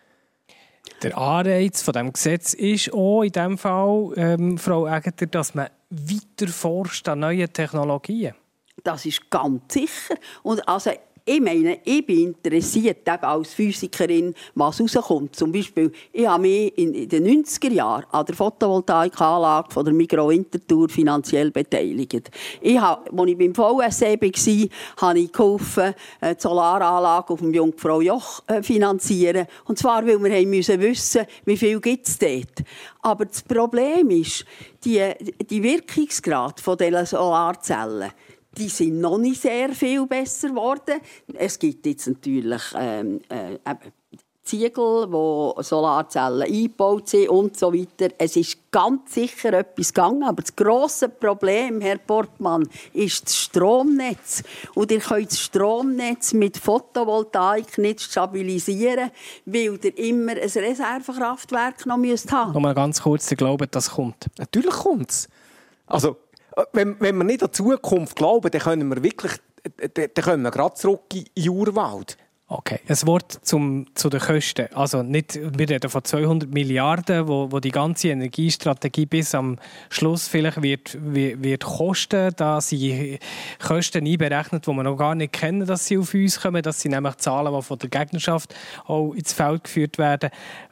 Der Anreiz von diesem Gesetz ist auch in diesem Fall, ähm, Frau Aegerter, dass man weiter forscht an neuen Technologien. Das ist ganz sicher. Und also ich meine, ich bin interessiert eben als Physikerin, was rauskommt. Zum Beispiel, ich habe mich in den neunziger Jahren an der Photovoltaikanlage von der Migros Winterthur finanziell beteiligt. Ich habe, als ich beim V S E war, habe ich geholfen, die Solaranlage auf dem Jungfrau Joch zu finanzieren. Und zwar, weil wir wissen mussten, wie viel gibt es dort. Aber das Problem ist, die, die Wirkungsgrad dieser Solarzellen, die sind noch nicht sehr viel besser geworden. Es gibt jetzt natürlich ähm, äh, Ziegel, wo Solarzellen eingebaut sind und so weiter. Es ist ganz sicher etwas gegangen, aber das grosse Problem, Herr Portmann, ist das Stromnetz. Und ihr könnt das Stromnetz mit Photovoltaik nicht stabilisieren, weil ihr immer ein Reservekraftwerk noch müsst haben. Noch mal ganz kurz, ich glaube, das kommt. Natürlich kommt es. Also Wenn, wenn wir nicht an die Zukunft glauben, dann können wir wirklich, dann können wir gerade zurück in den Urwald. Okay, ein Wort zum, zu den Kosten. Also nicht, wir reden von zweihundert Milliarden, wo, wo die ganze Energiestrategie bis am Schluss vielleicht wird, wird, wird kosten. Da sind Kosten einberechnet, die wir noch gar nicht kennen, dass sie auf uns kommen. Das sind nämlich Zahlen, die von der Gegnerschaft auch ins Feld geführt werden.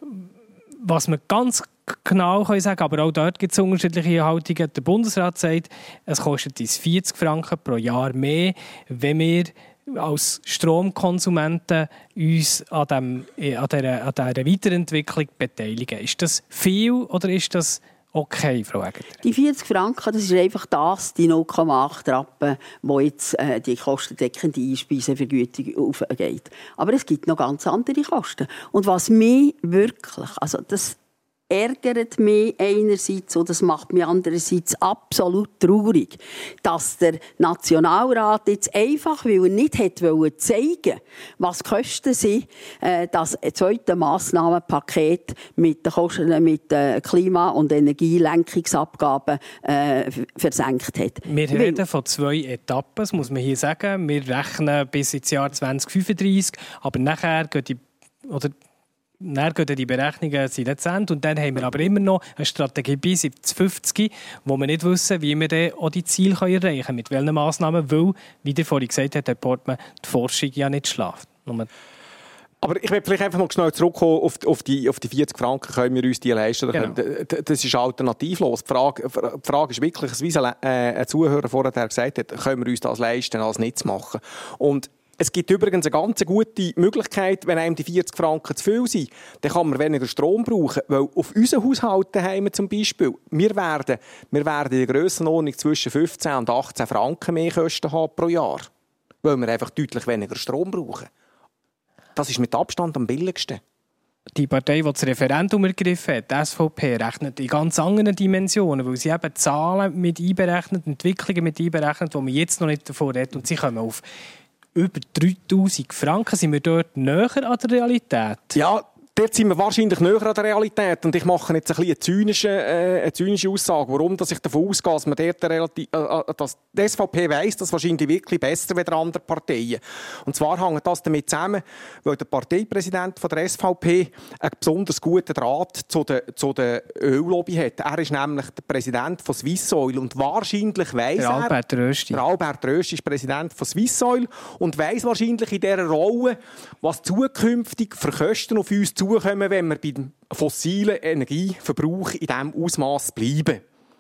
Was wir ganz genau können sagen, aber auch dort gibt es unterschiedliche Haltungen. Der Bundesrat sagt, es kostet uns vierzig Franken pro Jahr mehr, wenn wir als Stromkonsumenten uns an, dem, an, dieser, an dieser Weiterentwicklung beteiligen. Ist das viel oder ist das okay, Frau Aegerter? Die vierzig Franken, das ist einfach das, die null Komma acht Rappen, wo jetzt äh, die kostendeckende Einspeisevergütung aufgeht. Aber es gibt noch ganz andere Kosten. Und was mich wirklich, also das ärgert mich einerseits und das macht mich andererseits absolut traurig, dass der Nationalrat jetzt einfach, weil er nicht wollte zeigen, was die Kosten sind, das zweite Massnahmenpaket mit den Kosten, mit den Klima- und Energielenkungsabgaben äh, versenkt hat. Wir weil, reden von zwei Etappen, das muss man hier sagen. Wir rechnen bis ins Jahr zwanzig fünfunddreissig, aber nachher geht die oder Dann gehen die Berechnungen zu Ende und dann haben wir aber immer noch eine Strategie bis zwanzig fünfzig, wo wir nicht wissen, wie wir dann auch die Ziele erreichen können, mit welchen Massnahmen, weil, wie der vorhin gesagt hat, Herr Portmann, die Forschung ja nicht schläft. Aber ich möchte vielleicht einfach noch schnell zurückkommen auf die, auf die, auf die vierzig Franken, können wir uns die leisten? Genau. Das ist alternativlos. Die Frage, die Frage ist wirklich, wie ein Zuhörer vorher gesagt hat, können wir uns das leisten, als nicht zu machen? Und es gibt übrigens eine ganz gute Möglichkeit, wenn einem die vierzig Franken zu viel sind, dann kann man weniger Strom brauchen. Weil auf unseren Haushalten haben wir zum Beispiel, wir werden, wir werden in der Grössenordnung zwischen fünfzehn und achtzehn Franken mehr Kosten haben pro Jahr. Weil wir einfach deutlich weniger Strom brauchen. Das ist mit Abstand am billigsten. Die Partei, die das Referendum ergriffen hat, die S V P, rechnet in ganz anderen Dimensionen, weil sie eben Zahlen mit einberechnet, Entwicklungen mit einberechnet, die man jetzt noch nicht davon redet. Und sie kommen auf über dreitausend Franken. Sind wir dort näher an der Realität? Ja, Dort sind wir wahrscheinlich näher an der Realität. Und ich mache jetzt ein bisschen eine zynische, äh, eine zynische Aussage. Warum? Dass ich davon ausgehe, dass, man dort relativ, äh, dass die S V P weiss, das wahrscheinlich wirklich besser als andere Parteien. Und zwar hängt das damit zusammen, weil der Parteipräsident von der S V P einen besonders guten Draht zu der, zu der Öllobby hat. Er ist nämlich der Präsident von Swissoil. Und wahrscheinlich weiss der er... Albert Rösti. Der Albert Rösti ist Präsident von Swissoil und weiss wahrscheinlich in dieser Rolle, was zukünftig für Kosten auf uns zukommen, wenn wir beim fossilen Energieverbrauch in diesem Ausmaß bleiben.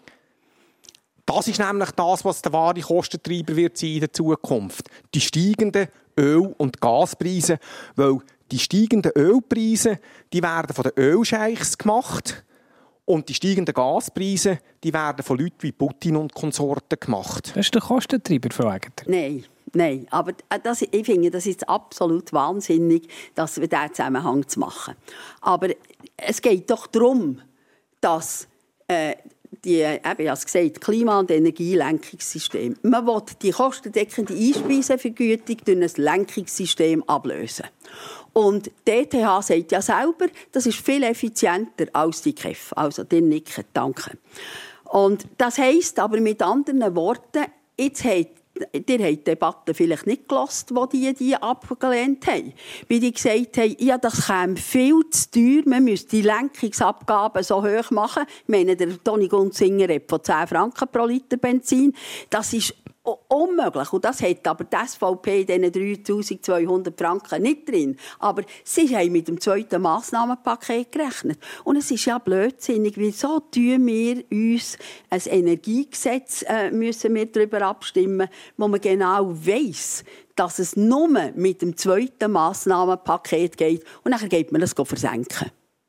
Das ist nämlich das, was der wahre Kostentreiber wird sein in der Zukunft. Die steigenden Öl- und Gaspreise, weil die steigenden Ölpreise, die werden von den Ölscheichs gemacht und die steigenden Gaspreise, die werden von Leuten wie Putin und Konsorten gemacht. Das ist der Kostentreiber, Frau Aegerter. Nein. Nein, aber das, ich finde, das ist absolut wahnsinnig, dass wir diesen Zusammenhang zu machen. Aber es geht doch darum, dass äh, die, eben, ich habe es gesagt, Klima- und Energielenkungssystem, man will die kostendeckende Einspeisevergütung durch ein Lenkungssystem ablösen. Und die E T H sagt ja selber, das ist viel effizienter als die K E F. Also, dir nicken, danke. Und das heisst aber mit anderen Worten, jetzt hat Ihr habt die Debatte vielleicht nicht gehört, wo die die abgelehnt haben. Wie die gesagt haben, ja, das käme viel zu teuer, man müsste die Lenkungsabgaben so hoch machen. Ich meine, der Toni Gunzinger redet von zehn Franken pro Liter Benzin. Das ist unmöglich. Und das hat aber die S V P in diesen dreitausendzweihundert Franken nicht drin. Aber sie haben mit dem zweiten Massnahmenpaket gerechnet. Und es ist ja blödsinnig, wieso tun wir uns ein Energiegesetz, äh, müssen wir darüber abstimmen, wo man genau weiss, dass es nur mit dem zweiten Massnahmenpaket geht. Und dann geht man das versenken.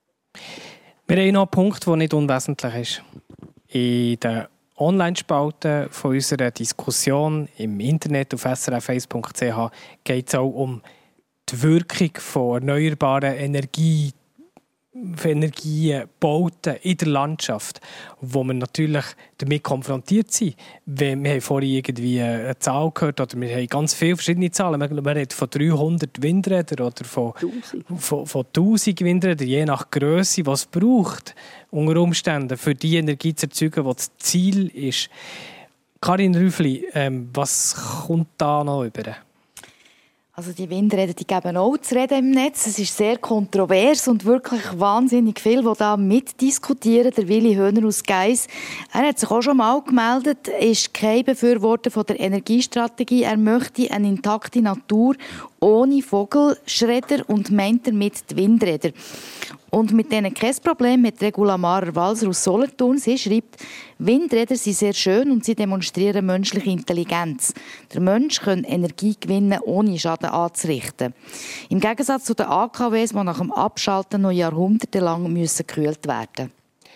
Wir haben noch einen Punkt, der nicht unwesentlich ist. In der Online-Spalte von unserer Diskussion im Internet auf s r f eins punkt c h geht es auch um die Wirkung von erneuerbaren Energie, Energiebauten in der Landschaft, wo wir natürlich damit konfrontiert sind. Wir haben vorhin irgendwie eine Zahl gehört, oder wir haben ganz viele verschiedene Zahlen. Man redet von dreihundert Windrädern oder von, von, von tausend Windrädern, je nach Grösse, was es braucht, unter Umständen, für die Energie zu erzeugen, die das Ziel ist. Karin Rüffli, ähm, was kommt da noch über? Also die Windräder, die geben auch zu reden im Netz. Es ist sehr kontrovers und wirklich wahnsinnig viel, die da mitdiskutieren. Der Willi Höhner aus Geiss, er hat sich auch schon mal gemeldet, ist kein Befürworter von der Energiestrategie. Er möchte eine intakte Natur ohne Vogelschredder und meint damit die Windräder. Und mit denen kein Problem mit Regula Marer-Walser aus Solothurn. Sie schreibt, Windräder sind sehr schön und sie demonstrieren menschliche Intelligenz. Der Mensch kann Energie gewinnen, ohne Schaden anzurichten. Im Gegensatz zu den A K Ws, die nach dem Abschalten noch jahrhundertelang müssen gekühlt werden.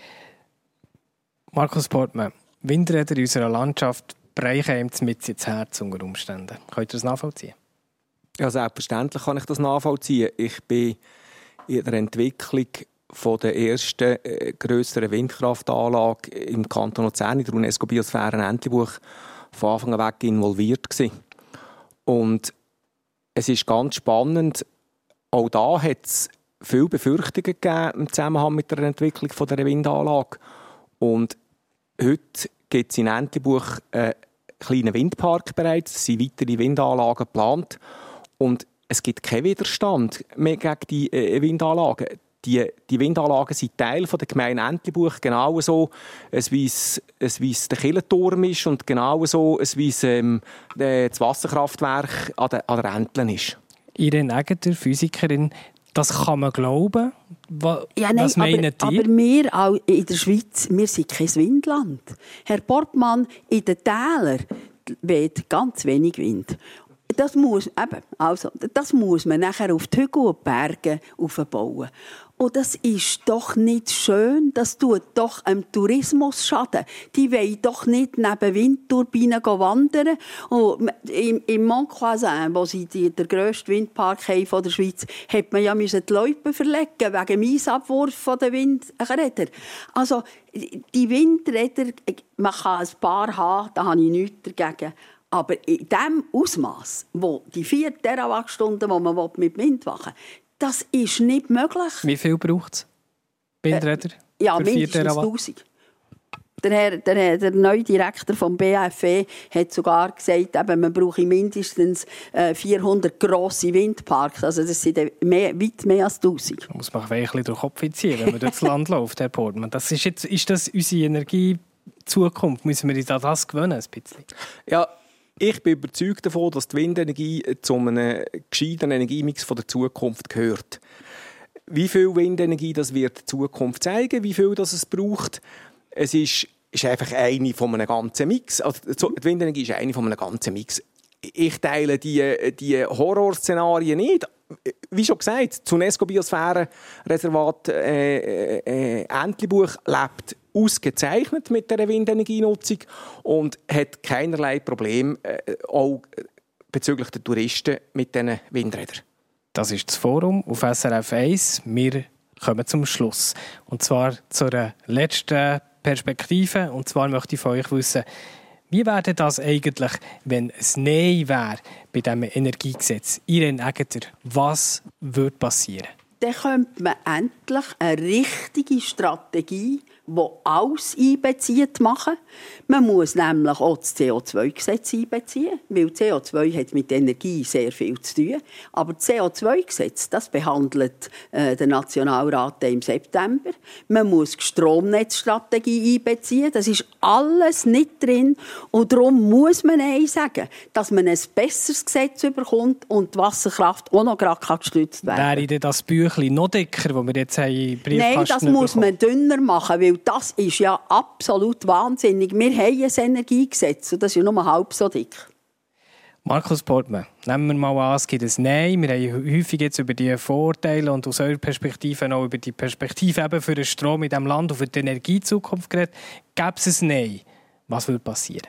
Markus Portmann, Windräder in unserer Landschaft brechen ihm mit ins Herz unter Umständen. Könnt ihr das nachvollziehen? Ja, selbstverständlich kann ich das nachvollziehen. Ich bin in der Entwicklung von der ersten äh, grösseren Windkraftanlage im Kanton Luzern, in der UNESCO-Biosphäre Entlebuch, von Anfang an weg involviert gewesen. Und es ist ganz spannend, auch da hat es viele Befürchtungen gegeben im Zusammenhang mit der Entwicklung von der Windanlage. Und heute gibt es in Entlebuch einen kleinen Windpark bereits, es sind weitere Windanlagen geplant. Und es gibt keinen Widerstand mehr gegen die äh, Windanlagen. Die, die Windanlagen sind Teil von der Gemeinde Entlebuch, genauso wie es, wie es der Kirchenturm ist und genauso wie es ähm, das Wasserkraftwerk an der, an der Entlen ist. Irene Aegerter, Physikerin, das kann man glauben. Was, ja, nein, was meinen aber, die? aber wir auch in der Schweiz, wir sind kein Windland. Herr Portmann, in den Tälern weht ganz wenig Wind. Das muss, eben, also, das muss man nachher auf die Hügel und Berge aufbauen. Und das ist doch nicht schön. Das tut doch dem Tourismus schaden. Die wollen doch nicht neben Windturbinen wandern. Und im, im Mont Croisin, wo sie die, der grösste Windpark haben von der Schweiz, hat man ja die Loipen verlegen wegen dem Eisabwurf der Windräder. Also, die Windräder, man kann ein paar haben, da habe ich nichts dagegen. Aber in dem Ausmaß, wo die vier Terawattstunden, die man mit Wind machen will, Das ist nicht möglich. Wie viel braucht es? Windräder? Äh, ja, mindestens tausend. Der, Herr, der, der neue Direktor vom B F E hat sogar gesagt, eben, man brauche mindestens äh, vierhundert grosse Windparks. Also das sind mehr, weit mehr als tausend. Da muss man ein bisschen durch den Kopf ziehen, wenn man durchs Land läuft, Herr Portmann. Das ist, jetzt, ist das unsere Energiezukunft? Müssen wir uns an das gewöhnen, ein bisschen? Ja, ich bin überzeugt davon, dass die Windenergie zu einem gescheiten Energiemix von der Zukunft gehört. Wie viel Windenergie das wird die Zukunft zeigen, wie viel das es braucht. Es ist, ist einfach eine von einem ganzen Mix. Also die Windenergie ist eine von einem ganzen Mix. Ich teile die, die Horrorszenarien nicht. Wie schon gesagt, das UNESCO-Biosphärenreservat äh, äh, Entlebuch lebt ausgezeichnet mit der Windenergienutzung und hat keinerlei Probleme äh, auch bezüglich der Touristen mit diesen Windrädern. Das ist das Forum auf S R F eins. Wir kommen zum Schluss. Und zwar zur letzten Perspektive. Und zwar möchte ich von euch wissen, wie wäre das eigentlich, wenn es Nein wäre bei diesem Energiegesetz? Irene Egger, was würde passieren? Dann könnte man endlich eine richtige Strategie, die alles einbezieht, machen. Man muss nämlich auch das C O zwei Gesetz einbeziehen, weil C O zwei hat mit Energie sehr viel zu tun. Aber das C O zwei Gesetz, das behandelt äh, der Nationalrat im September. Man muss die Stromnetzstrategie einbeziehen. Das ist alles nicht drin. Und darum muss man Nein sagen, dass man ein besseres Gesetz bekommt und die Wasserkraft auch noch gerade gestützt werden kann. Wäre denn das Büchlein noch dicker, das wir jetzt haben, Briefkasten Nein, das muss man dünner machen, weil das ist ja absolut wahnsinnig. Wir haben ein Energiegesetz und das ist nur halb so dick. Markus Portmann, nehmen wir mal an, es gibt ein Nein. Wir haben häufig jetzt über die Vorteile und aus eurer Perspektive auch über die Perspektive eben für den Strom in diesem Land und für die Energiezukunft geredet. Gäbe es ein Nein, was würde passieren?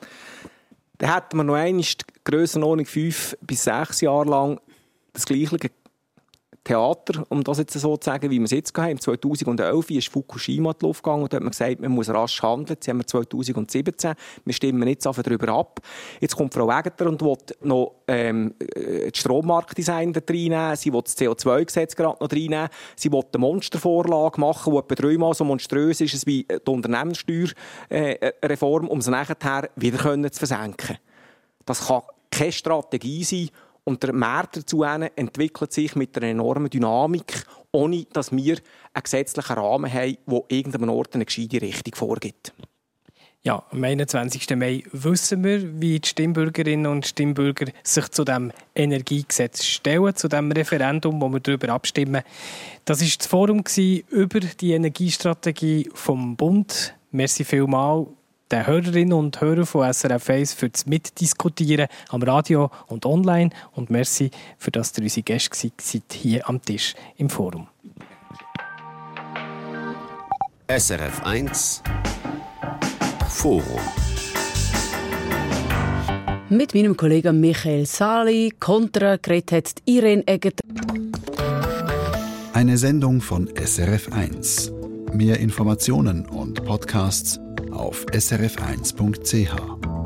Dann hätten wir noch einmal die Grössenordnung fünf bis sechs Jahre lang das gleiche Theater, um das jetzt so zu sagen, wie wir es jetzt haben. zweitausendelf ist Fukushima in die Luft gegangen und da hat man gesagt, man muss rasch handeln. Jetzt haben wir zweitausendsiebzehn. Wir stimmen jetzt einfach darüber ab. Jetzt kommt Frau Egger und will noch ähm, das Strommarktdesign da reinnehmen. Sie will das C O zwei Gesetz gerade noch reinnehmen. Sie will eine Monstervorlage machen, die etwa dreimal so monströs ist wie die Unternehmenssteuerreform, um sie nachher wieder zu versenken. Das kann keine Strategie sein. Und der Markt dazu entwickelt sich mit einer enormen Dynamik, ohne dass wir einen gesetzlichen Rahmen haben, der irgendeinem Ort eine gescheite Richtung vorgibt. Ja, am einundzwanzigsten Mai wissen wir, wie die Stimmbürgerinnen und Stimmbürger sich zu diesem Energiegesetz stellen, zu diesem Referendum, wo wir darüber abstimmen. Das war das Forum über die Energiestrategie vom Bund. Merci vielmals den Hörerinnen und Hörern von S R F eins für das Mitdiskutieren am Radio und online. Und merci, für dass ihr unsere Gäste seid hier am Tisch im Forum. S R F eins Forum. Mit meinem Kollegen Michael Sali, Kontra, geredet hat Irene Egger. Eine Sendung von S R F eins. Mehr Informationen und Podcasts auf s r f eins punkt c h.